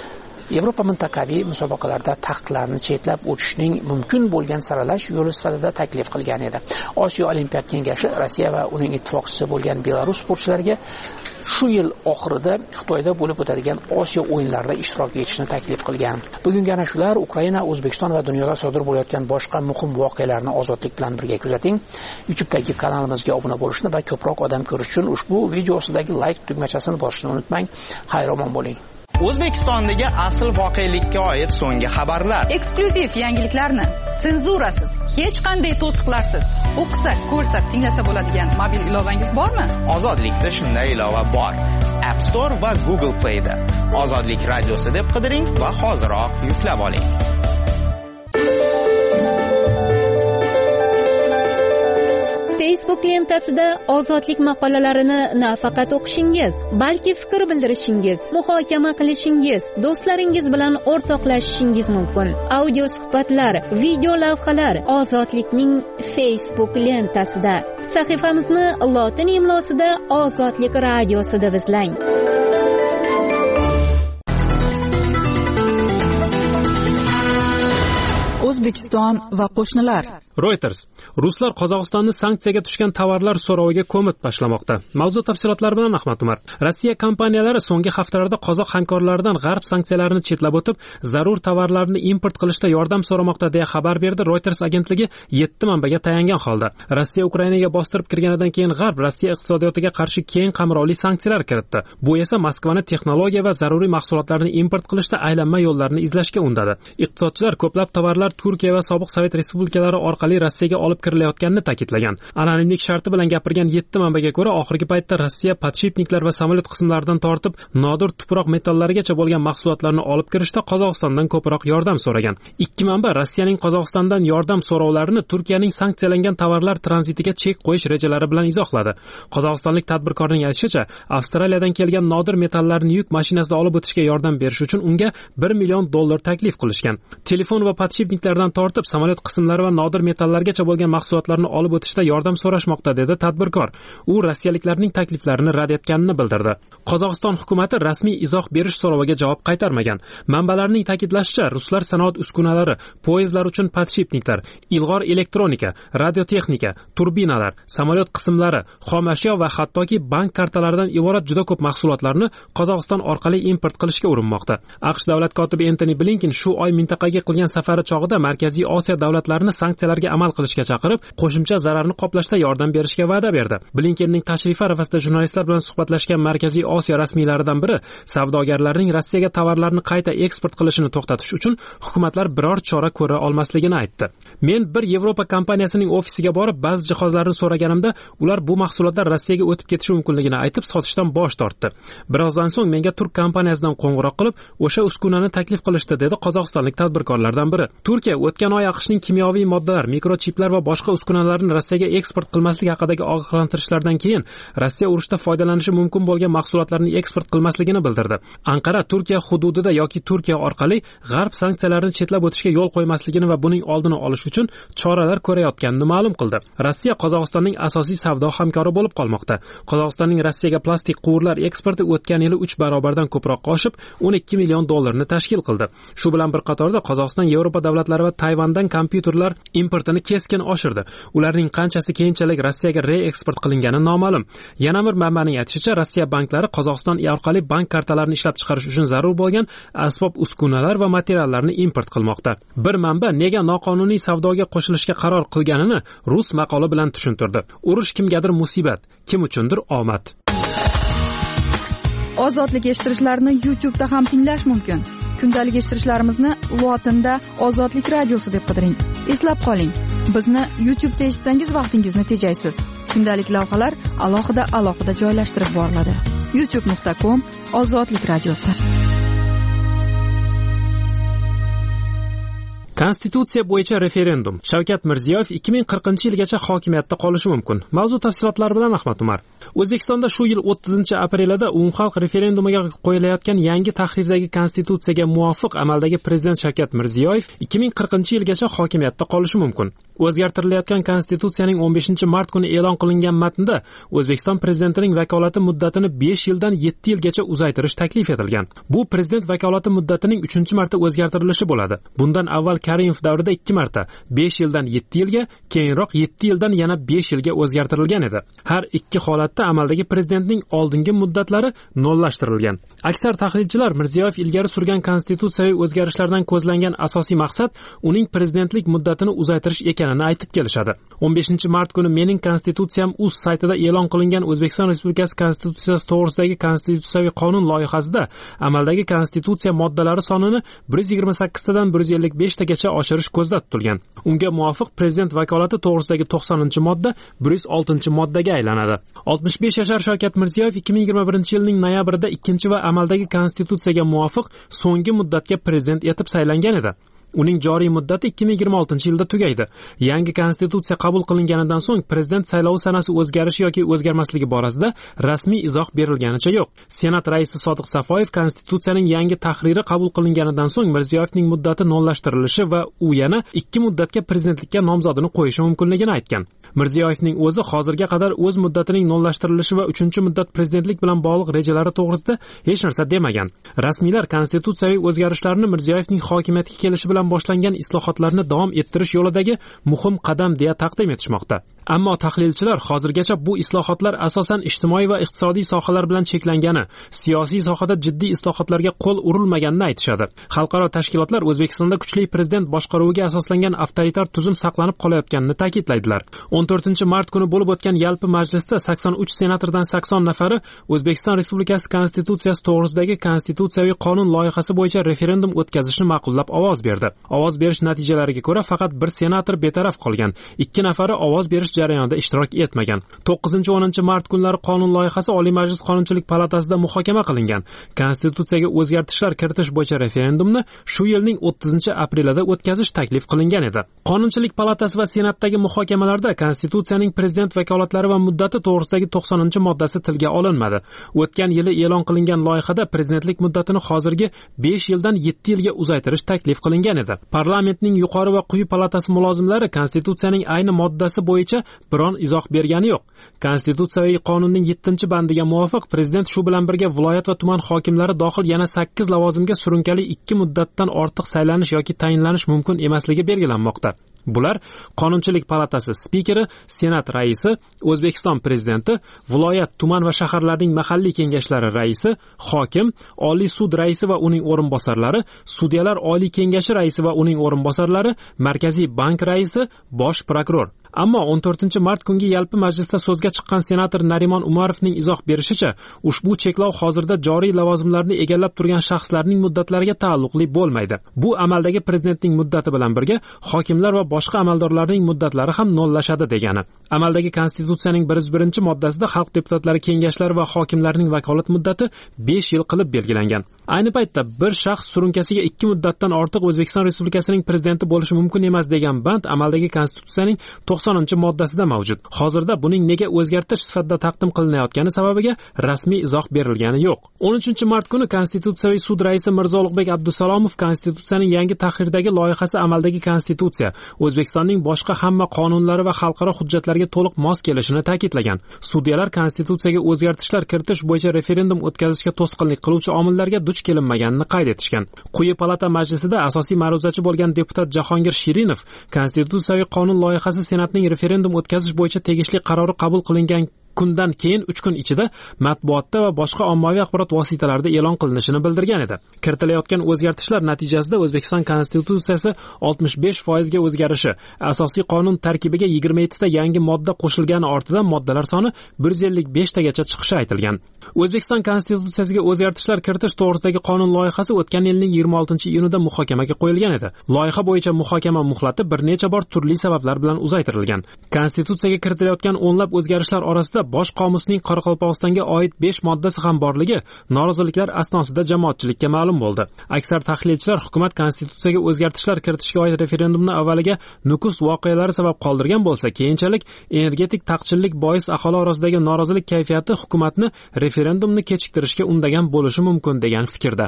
Yevropa mintaqaviy musobaqalarda taqiqlarni chetlab o'tishning mumkin bo'lgan saralash yo'li sifatida taklif qilgan edi. Osiyo Olimpiya kengashi Rossiya va uning ittifoqchisi bo'lgan Belarus sportchilariga shu yil oxirida Xitoyda bo'lib o'tadigan Osiyo o'yinlarida ishtirok etishni taklif qilgan. Bugungi ana shular Ukraina, O'zbekiston va dunyoda sodir bo'layotgan boshqa muhim voqealarni ozodlik bilan birga kuzating. YouTube'dagi kanalimizga obuna bo'lishni va ko'proq odam ko'rish uchun ushbu video ostidagi like tugmachasini bosishni unutmang. Xayr-omon bo'ling. O'zbekistondagi asl voqelikka oid so'nggi xabarlar. Eksklyuziv yangiliklarni senzurasiz, hech qanday to'siqlarsiz o'qisa, ko'rsa, tinglasa bo'ladigan mobil ilovangiz bormi? Ozodlikda shunday ilova bor. App Store va Google Play'da. Ozodlik radiosi deb qidiring va hoziroq yuklab oling. Facebook lentasida ozodlik maqolalarini nafaqat o'qishingiz, balki fikr bildirishingiz, muhokama qilishingiz, do'stlaringiz bilan o'rtoqlashishingiz mumkin. Audio suhbatlar, video lavhalar Ozodlikning Facebook lentasida. Sahifamizni lotin imlosida Ozodlik radiosi deb izlang. O'zbekiston va qo'shnilar. Reuters: Ruslar Qozog'istonni sanksiyaga tushgan tovarlar so'roviga ko'mib tashlamoqda. Mavzu tafsilotlari bilan Ahmad Umar. Rossiya kompaniyalari so'nggi haftalarda qozoq hamkorlaridan g'arb sanksiyalarini chetlab o'tib, zarur tovarlarni import qilishda yordam so'ramoqda deya xabar berdi Reuters agentligi yetti manbaga tayangan holda. Rossiya Ukrainaga bostirib kirganidan keyin g'arb Rossiya iqtisodiyotiga qarshi keng qamrovli sanksiyalar kiritdi. Bu esa Moskvani texnologiya va zaruriy mahsulotlarni import qilishda aylanma yo'llarni izlashga undadi. Iqtisodchilar ko'plab tovarlar Turkiya va sobiq Sovet respublikalari orqali Rossiyaga olib kirilayotganini ta'kidlagan. Anonimlik sharti bilan gapirgan yetti manbaga ko'ra, oxirgi paytda Rossiya podshipniklar va samolyot qismlaridan tortib, nodir tuproq metallarigacha bo'lgan mahsulotlarni olib kirishda Qozog'istondan ko'proq yordam so'ragan. Ikki manba Rossiyaning Qozog'istondan yordam so'rovlarini Turkiyaning sanksiyalangan tovarlar tranzitiga chek qo'yish rejalari bilan izohladi. Qozog'istonlik tadbirkorning aytishicha, Avstraliyadan kelgan nodir metallarni yuk mashinasida olib o'tishga yordam berish uchun unga bir million dollar taklif qilishgan. Telefon va podshipniklardan tortib, samolyot qismlari va nodir metallargacha bo'lgan mahsulotlarni olib o'tishda yordam so'rashmoqda, dedi tadbirkor. U rossiyaliklarning takliflarini rad etganini bildirdi. Qozog'iston hukumati rasmiy izoh berish so'roviga javob qaytarmagan. Manbalarning ta'kidlashicha, ruslar sanoat uskunalari, poyezdlar uchun podshipniklar, ilg'or elektronika, radiotexnika, turbinalar, samolyot qismlari, xom ashyo va hattoki bank kartalaridan iborat juda ko'p mahsulotlarni Qozog'iston orqali import qilishga urinmoqda. AQSh davlat kotibi Antony Blinken shu oy mintaqaga qilgan safari chog'ida Markaziy Osiyo davlatlarini sanksiyalarga amal qilishga chaqirib, qo'shimcha zararni qoplashda yordam berishga va'da berdi. Blinkenning tashrifi arafasida jurnalistlar bilan suhbatlashgan Markaziy Osiyo rasmiylaridan biri savdogarlarning Rossiyaga tovarlarni qayta eksport qilishini to'xtatish uchun hukumatlar biror chora ko'ra olmasligini aytdi. Men bir Yevropa kompaniyasining ofisiga borib, ba'zi jihozlarni so'raganimda, ular bu mahsulotlar Rossiyaga o'tib ketishi mumkinligini aytib, sotishdan bosh tortdi. Birozdan so'ng menga turk kompaniyasidan qo'ng'iroq qilib, o'sha uskunani taklif qilishdi, dedi qozog'istonlik tadbirkorlardan biri. Turkiya o'tgan oy AQShning kimyoviy moddalar, mikrochiplar va boshqa uskunalarni Rossiyaga eksport qilmaslik haqidagi ogohlantirishlardan keyin Rossiya urushda foydalanishi mumkin bo'lgan mahsulotlarni eksport qilmasligini bildirdi. Anqara Turkiya hududida yoki Turkiya orqali g'arb sanksiyalarini chetlab o'tishga yo'l qo'ymasligini va buning oldini olish uchun choralar ko'rayotganini ma'lum qildi. Rossiya Qozog'istonning asosiy savdo hamkori bo'lib qolmoqda. Qozog'istonning Rossiyaga plastik quvurlar eksporti o'tgan yili uch barobardan ko'proq oshib, o'n ikki million dollarni tashkil qildi. Shu bilan bir qatorda Qozog'iston Yevropa davlatlari va Tayvandan kompyuterlar importini keskin oshirdi. Ularning qanchasi keyinchalik Rossiyaga reeksport qilingani noma'lum. Yana bir manbaning aytishicha, Rossiya banklari Qozog'iston orqali bank kartalarini ishlab chiqarish uchun zarur bo'lgan asbob uskunalar va materiallarni import qilmoqda. Bir manba nega noqonuniy savdoga qo'shilishga qaror qilganini rus maqoli bilan tushuntirdi. Urush kimgadir musibat, kim uchundir omad. Ozodlik eshittirishlarni YouTube'da ham tinglash mumkin. Kundalik eshittirishlarimizni lotinda Ozodlik radiosi deb qidiring. Eslab qoling, bizni YouTube'da eshitsangiz vaqtingizni tejaysiz. Kundalik lavhalar alohida alohida joylashtirib boriladi. youtube nuqta com Ozodlik radiosi. Konstitutsiya bo'yicha referendum. Shavkat Mirziyoyev ikki ming qirqinchi yilgacha hokimiyatda qolishi mumkin. Mavzu tafsilotlari bilan Ahmad Umar. O'zbekistonda shu yil o'ttizinchi aprelida umumxalq referendumiga qo'yilayotgan yangi tahrirdagi konstitutsiyaga muvofiq amaldagi prezident Shavkat Mirziyoyev ikki ming qirqinchi yilgacha hokimiyatda qolishi mumkin. O'zgartirilayotgan konstitutsiyaning o'n beshinchi mart kuni e'lon qilingan matnda O'zbekiston prezidentining vakolati muddatini besh yildan yetti yilgacha uzaytirish taklif etilgan. Bu prezident vakolati muddatining uchinchi marta o'zgartirilishi bo'ladi. Bundan avval Karimov davrida ikki marta besh yildan yetti yilga, keyinroq yetti yildan yana besh yilga o'zgartirilgan edi. Har ikki holatda amaldagi prezidentning oldingi muddatlari nollashtirilgan. Aksar tahlilchilar Mirziyoyev ilgari surgan konstitutsiyaviy o'zgarishlardan ko'zlangan asosiy maqsad uning prezidentlik muddatini uzaytirish ekanini aytib kelishadi. o'n beshinchi mart kuni Mening konstitutsiyam uz saytida e'lon qilingan O'zbekiston Respublikasi konstitutsiyasi to'g'risidagi konstitutsiyaviy qonun loyihasida amaldagi konstitutsiya moddalari sonini bir yuz yigirma sakkiztadan bir yuz ellik beshta gacha oshirish ko'zda tutilgan. Unga muvofiq prezident vakolati to'g'risidagi to'qsoninchi modda bir yuz oltinchi moddaga aylanadi. oltmish besh yashar Shavkat Mirziyoyev ikki ming yigirma birinchi yilning noyabrida ikkinchi va amaldagi konstitutsiyaga muvofiq so'nggi muddatga prezident etib saylangan edi. Uning joriy muddati ikki ming yigirma oltinchi yilda tugaydi. Yangi konstitutsiya qabul qilinganidan so'ng prezident saylovi sanasi o'zgarishi yoki o'zgarmasligi borasida rasmiy izoh berilganicha yo'q. Senat raisi Sodiq Safoyev konstitutsiyaning yangi tahriri qabul qilinganidan so'ng Mirziyoyevning muddati nollashtirilishi va u yana ikki muddatga prezidentlikka nomzodini qo'yishi mumkinligini aytgan. Mirziyoyevning o'zi hozirga qadar o'z muddatining nollashtirilishi va uchinchi muddat prezidentlik bilan bog'liq rejalari to'g'risida hech narsa demagan. Rasmiylar konstitutsiyaviy o'zgarishlarni Mirziyoyevning hokimiyatga kelishi bilan boshlangan islohotlarni davom ettirish yo'lidagi muhim qadam deya taqdim etishmoqda. Ammo tahlilchilar hozirgacha bu islohotlar asosan ijtimoiy va iqtisodiy sohalar bilan cheklangani, siyosiy sohada jiddiy islohotlarga qo'l urilmaganini aytishadi. Xalqaro tashkilotlar O'zbekistonda kuchli prezident boshqaruviga asoslangan avtoritar tuzum saqlanib qolayotganini ta'kidlaydilar. o'n to'rtinchi mart kuni bo'lib o'tgan yalpi majlisda sakson uch senatordan sakson nafari O'zbekiston Respublikasi konstitutsiyasi to'g'risidagi konstitutsiyaviy qonun loyihasi bo'yicha referendum o'tkazishni ma'qullab ovoz berdi. Ovoz berish natijalariga ko'ra faqat bir senator betaraf qolgan. Ikki nafari ovoz berish jarayonida ishtirok etmagan. to'qqizinchi o'ninchi mart kunlari qonun loyihasi Oliy Majlis Qonunchilik palatasida muhokama qilingan. Konstitutsiyaga o'zgartishlar kiritish bo'yicha referendumni shu yilning o'ttizinchi aprelida o'tkazish taklif qilingan edi. Qonunchilik palatasi va Senatdagi muhokamalarda konstitutsiyaning prezident vakolatlari va muddati to'g'risidagi to'qsoninchi moddasi tilga olinmadi. O'tgan yili e'lon qilingan loyihada prezidentlik muddatini hozirgi besh yildan yetti yilga uzaytirish taklif qilingan edi. Parlamentning yuqori va quyi palatasi mulozimlari konstitutsiyaning ayni moddasi bo'yicha biron izoh bergani yo'q. Konstitutsiyaviy qonunning yettinchi bandiga muvofiq prezident shu bilan birga viloyat va tuman hokimlari dohil yana sakkiz lavozimga surunkali ikki muddatdan ortiq saylanish yoki tayinlanish mumkin emasligi belgilanmoqda. Bular Qonunchilik palatasi spikeri, Senat raisi, O'zbekiston prezidenti, viloyat, tuman va shaharlarning mahalliy kengashlari raisi, hokim, Oliy sud raisi va uning o'rinbosarlari, sudyalar oliy kengashi raisi va uning o'rinbosarlari, Markaziy bank raisi, bosh prokuror. Ammo o'n to'rtinchi mart kungi yalpi majlisda so'zga chiqqan senator Narimon Umarovning izoh berishicha, ushbu cheklov hozirda joriy lavozimlarni egallab turgan shaxslarning muddatlariga taalluqli bo'lmaydi. Bu amaldagi prezidentning muddati bilan birga hokimlar va boshqa amaldorlarning muddatlari ham nollashadi degani. Amaldagi konstitutsiyaning bir yuz birinchi moddasida xalq deputatlari kengashlari va hokimlarning vakolat muddati besh yil qilib belgilangan. Ayni paytda bir shaxs surunkasiga ikki muddatdan ortiq O'zbekiston Respublikasining prezidenti bo'lishi mumkin emas degan band amaldagi konstitutsiyaning to'qsoninchi moddasida mavjud. Hozirda buning nega o'zgartirish sifatida taqdim qilinayotgani sababiga rasmiy izoh berilgani yo'q. o'n uchinchi mart kuni Konstitutsiyaviy sud raisi Mirzo Ulug'bek Abdusalomov konstitutsiyaning yangi tahrirdagi loyihasi amaldagi konstitutsiya O'zbekistonning boshqa hamma qonunlari va xalqaro hujjatlarga to'liq mos kelishini ta'kidlagan. Sudyalar konstitutsiyaga o'zgartishlar kiritish bo'yicha referendum o'tkazishga to'sqinlik qiluvchi omillarga duch kelinmaganini qayd etishgan. Quyi palata majlisida asosiy ma'ruzachi bo'lgan deputat Jahongir Shirinov konstitutsiyaviy qonun loyihasi Senatning referendum o'tkazish bo'yicha tegishli qarori qabul qilingan kundan keyin uch kun ichida matbuotda va boshqa ommaviy axborot vositalarida e'lon qilinishini bildirgan edi. Kiritilayotgan o'zgartishlar natijasida O'zbekiston konstitutsiyasi oltmish besh foizga o'zgarishi, asosiy qonun tarkibiga yigirma yettita yangi modda qo'shilgani ortidan moddalar soni bir yuz ellik besh tagacha chiqishi aytilgan. O'zbekiston konstitutsiyasiga o'zgartishlar kiritish to'g'risidagi qonun loyihasi o'tgan yilning yigirma oltinchi iyunida muhokamaga qo'yilgan edi. Loyiha bo'yicha muhokama muhlati bir necha bor turli sabablar bilan uzaytirilgan. Konstitutsiyaga kiritilayotgan o'nlab o'zgarishlar orasida bosh qomusning Qoraqalpog'istonga oid besh moddasi ham borligi noroziliklar asnosida jamoatchilikka ma'lum bo'ldi. Aksar tahlilchilar hukumat konstitutsiyaga o'zgartishlar kiritishga oid referendumni avvaliga Nukus voqealari sabab qoldirgan bo'lsa, keyinchalik energetik taqchillik bois aholi orasidagi norozilik kayfiyati hukumatni referendumni kechiktirishga undagan bo'lishi mumkin degan fikrda.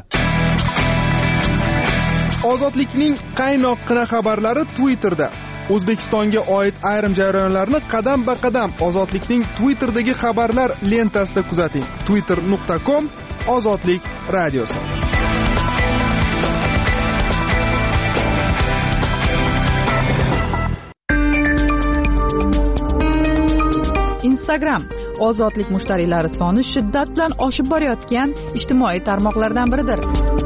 Ozodlikning qaynoqqina xabarlari Twitterda. O'zbekistonga oid ayrim jarayonlarni qadam-ba-qadam Ozodlikning Twitterdagi xabarlar lentasida kuzating. twitter nuqta com Ozodlik radiosi. Instagram ozodlik mushtariylari soni shiddat bilan oshib borayotgan ijtimoiy tarmoqlardan biridir.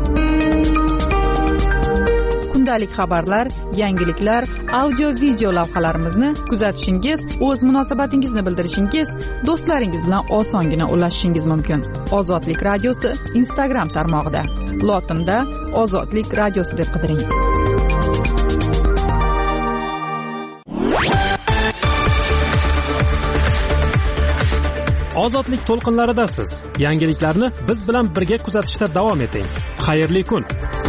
Kundalik xabarlar, yangiliklar, audio video lavhalarimizni kuzatishingiz, o'z munosabatingizni bildirishingiz, do'stlaringiz bilan osongina ulashishingiz mumkin. Ozodlik radiosi Instagram tarmog'ida. Lotinda Ozodlik radiosi deb qidiring. Ozodlik to'lqinlaridasiz. Yangiliklarni biz bilan birga kuzatishda davom eting. Xayrli kun.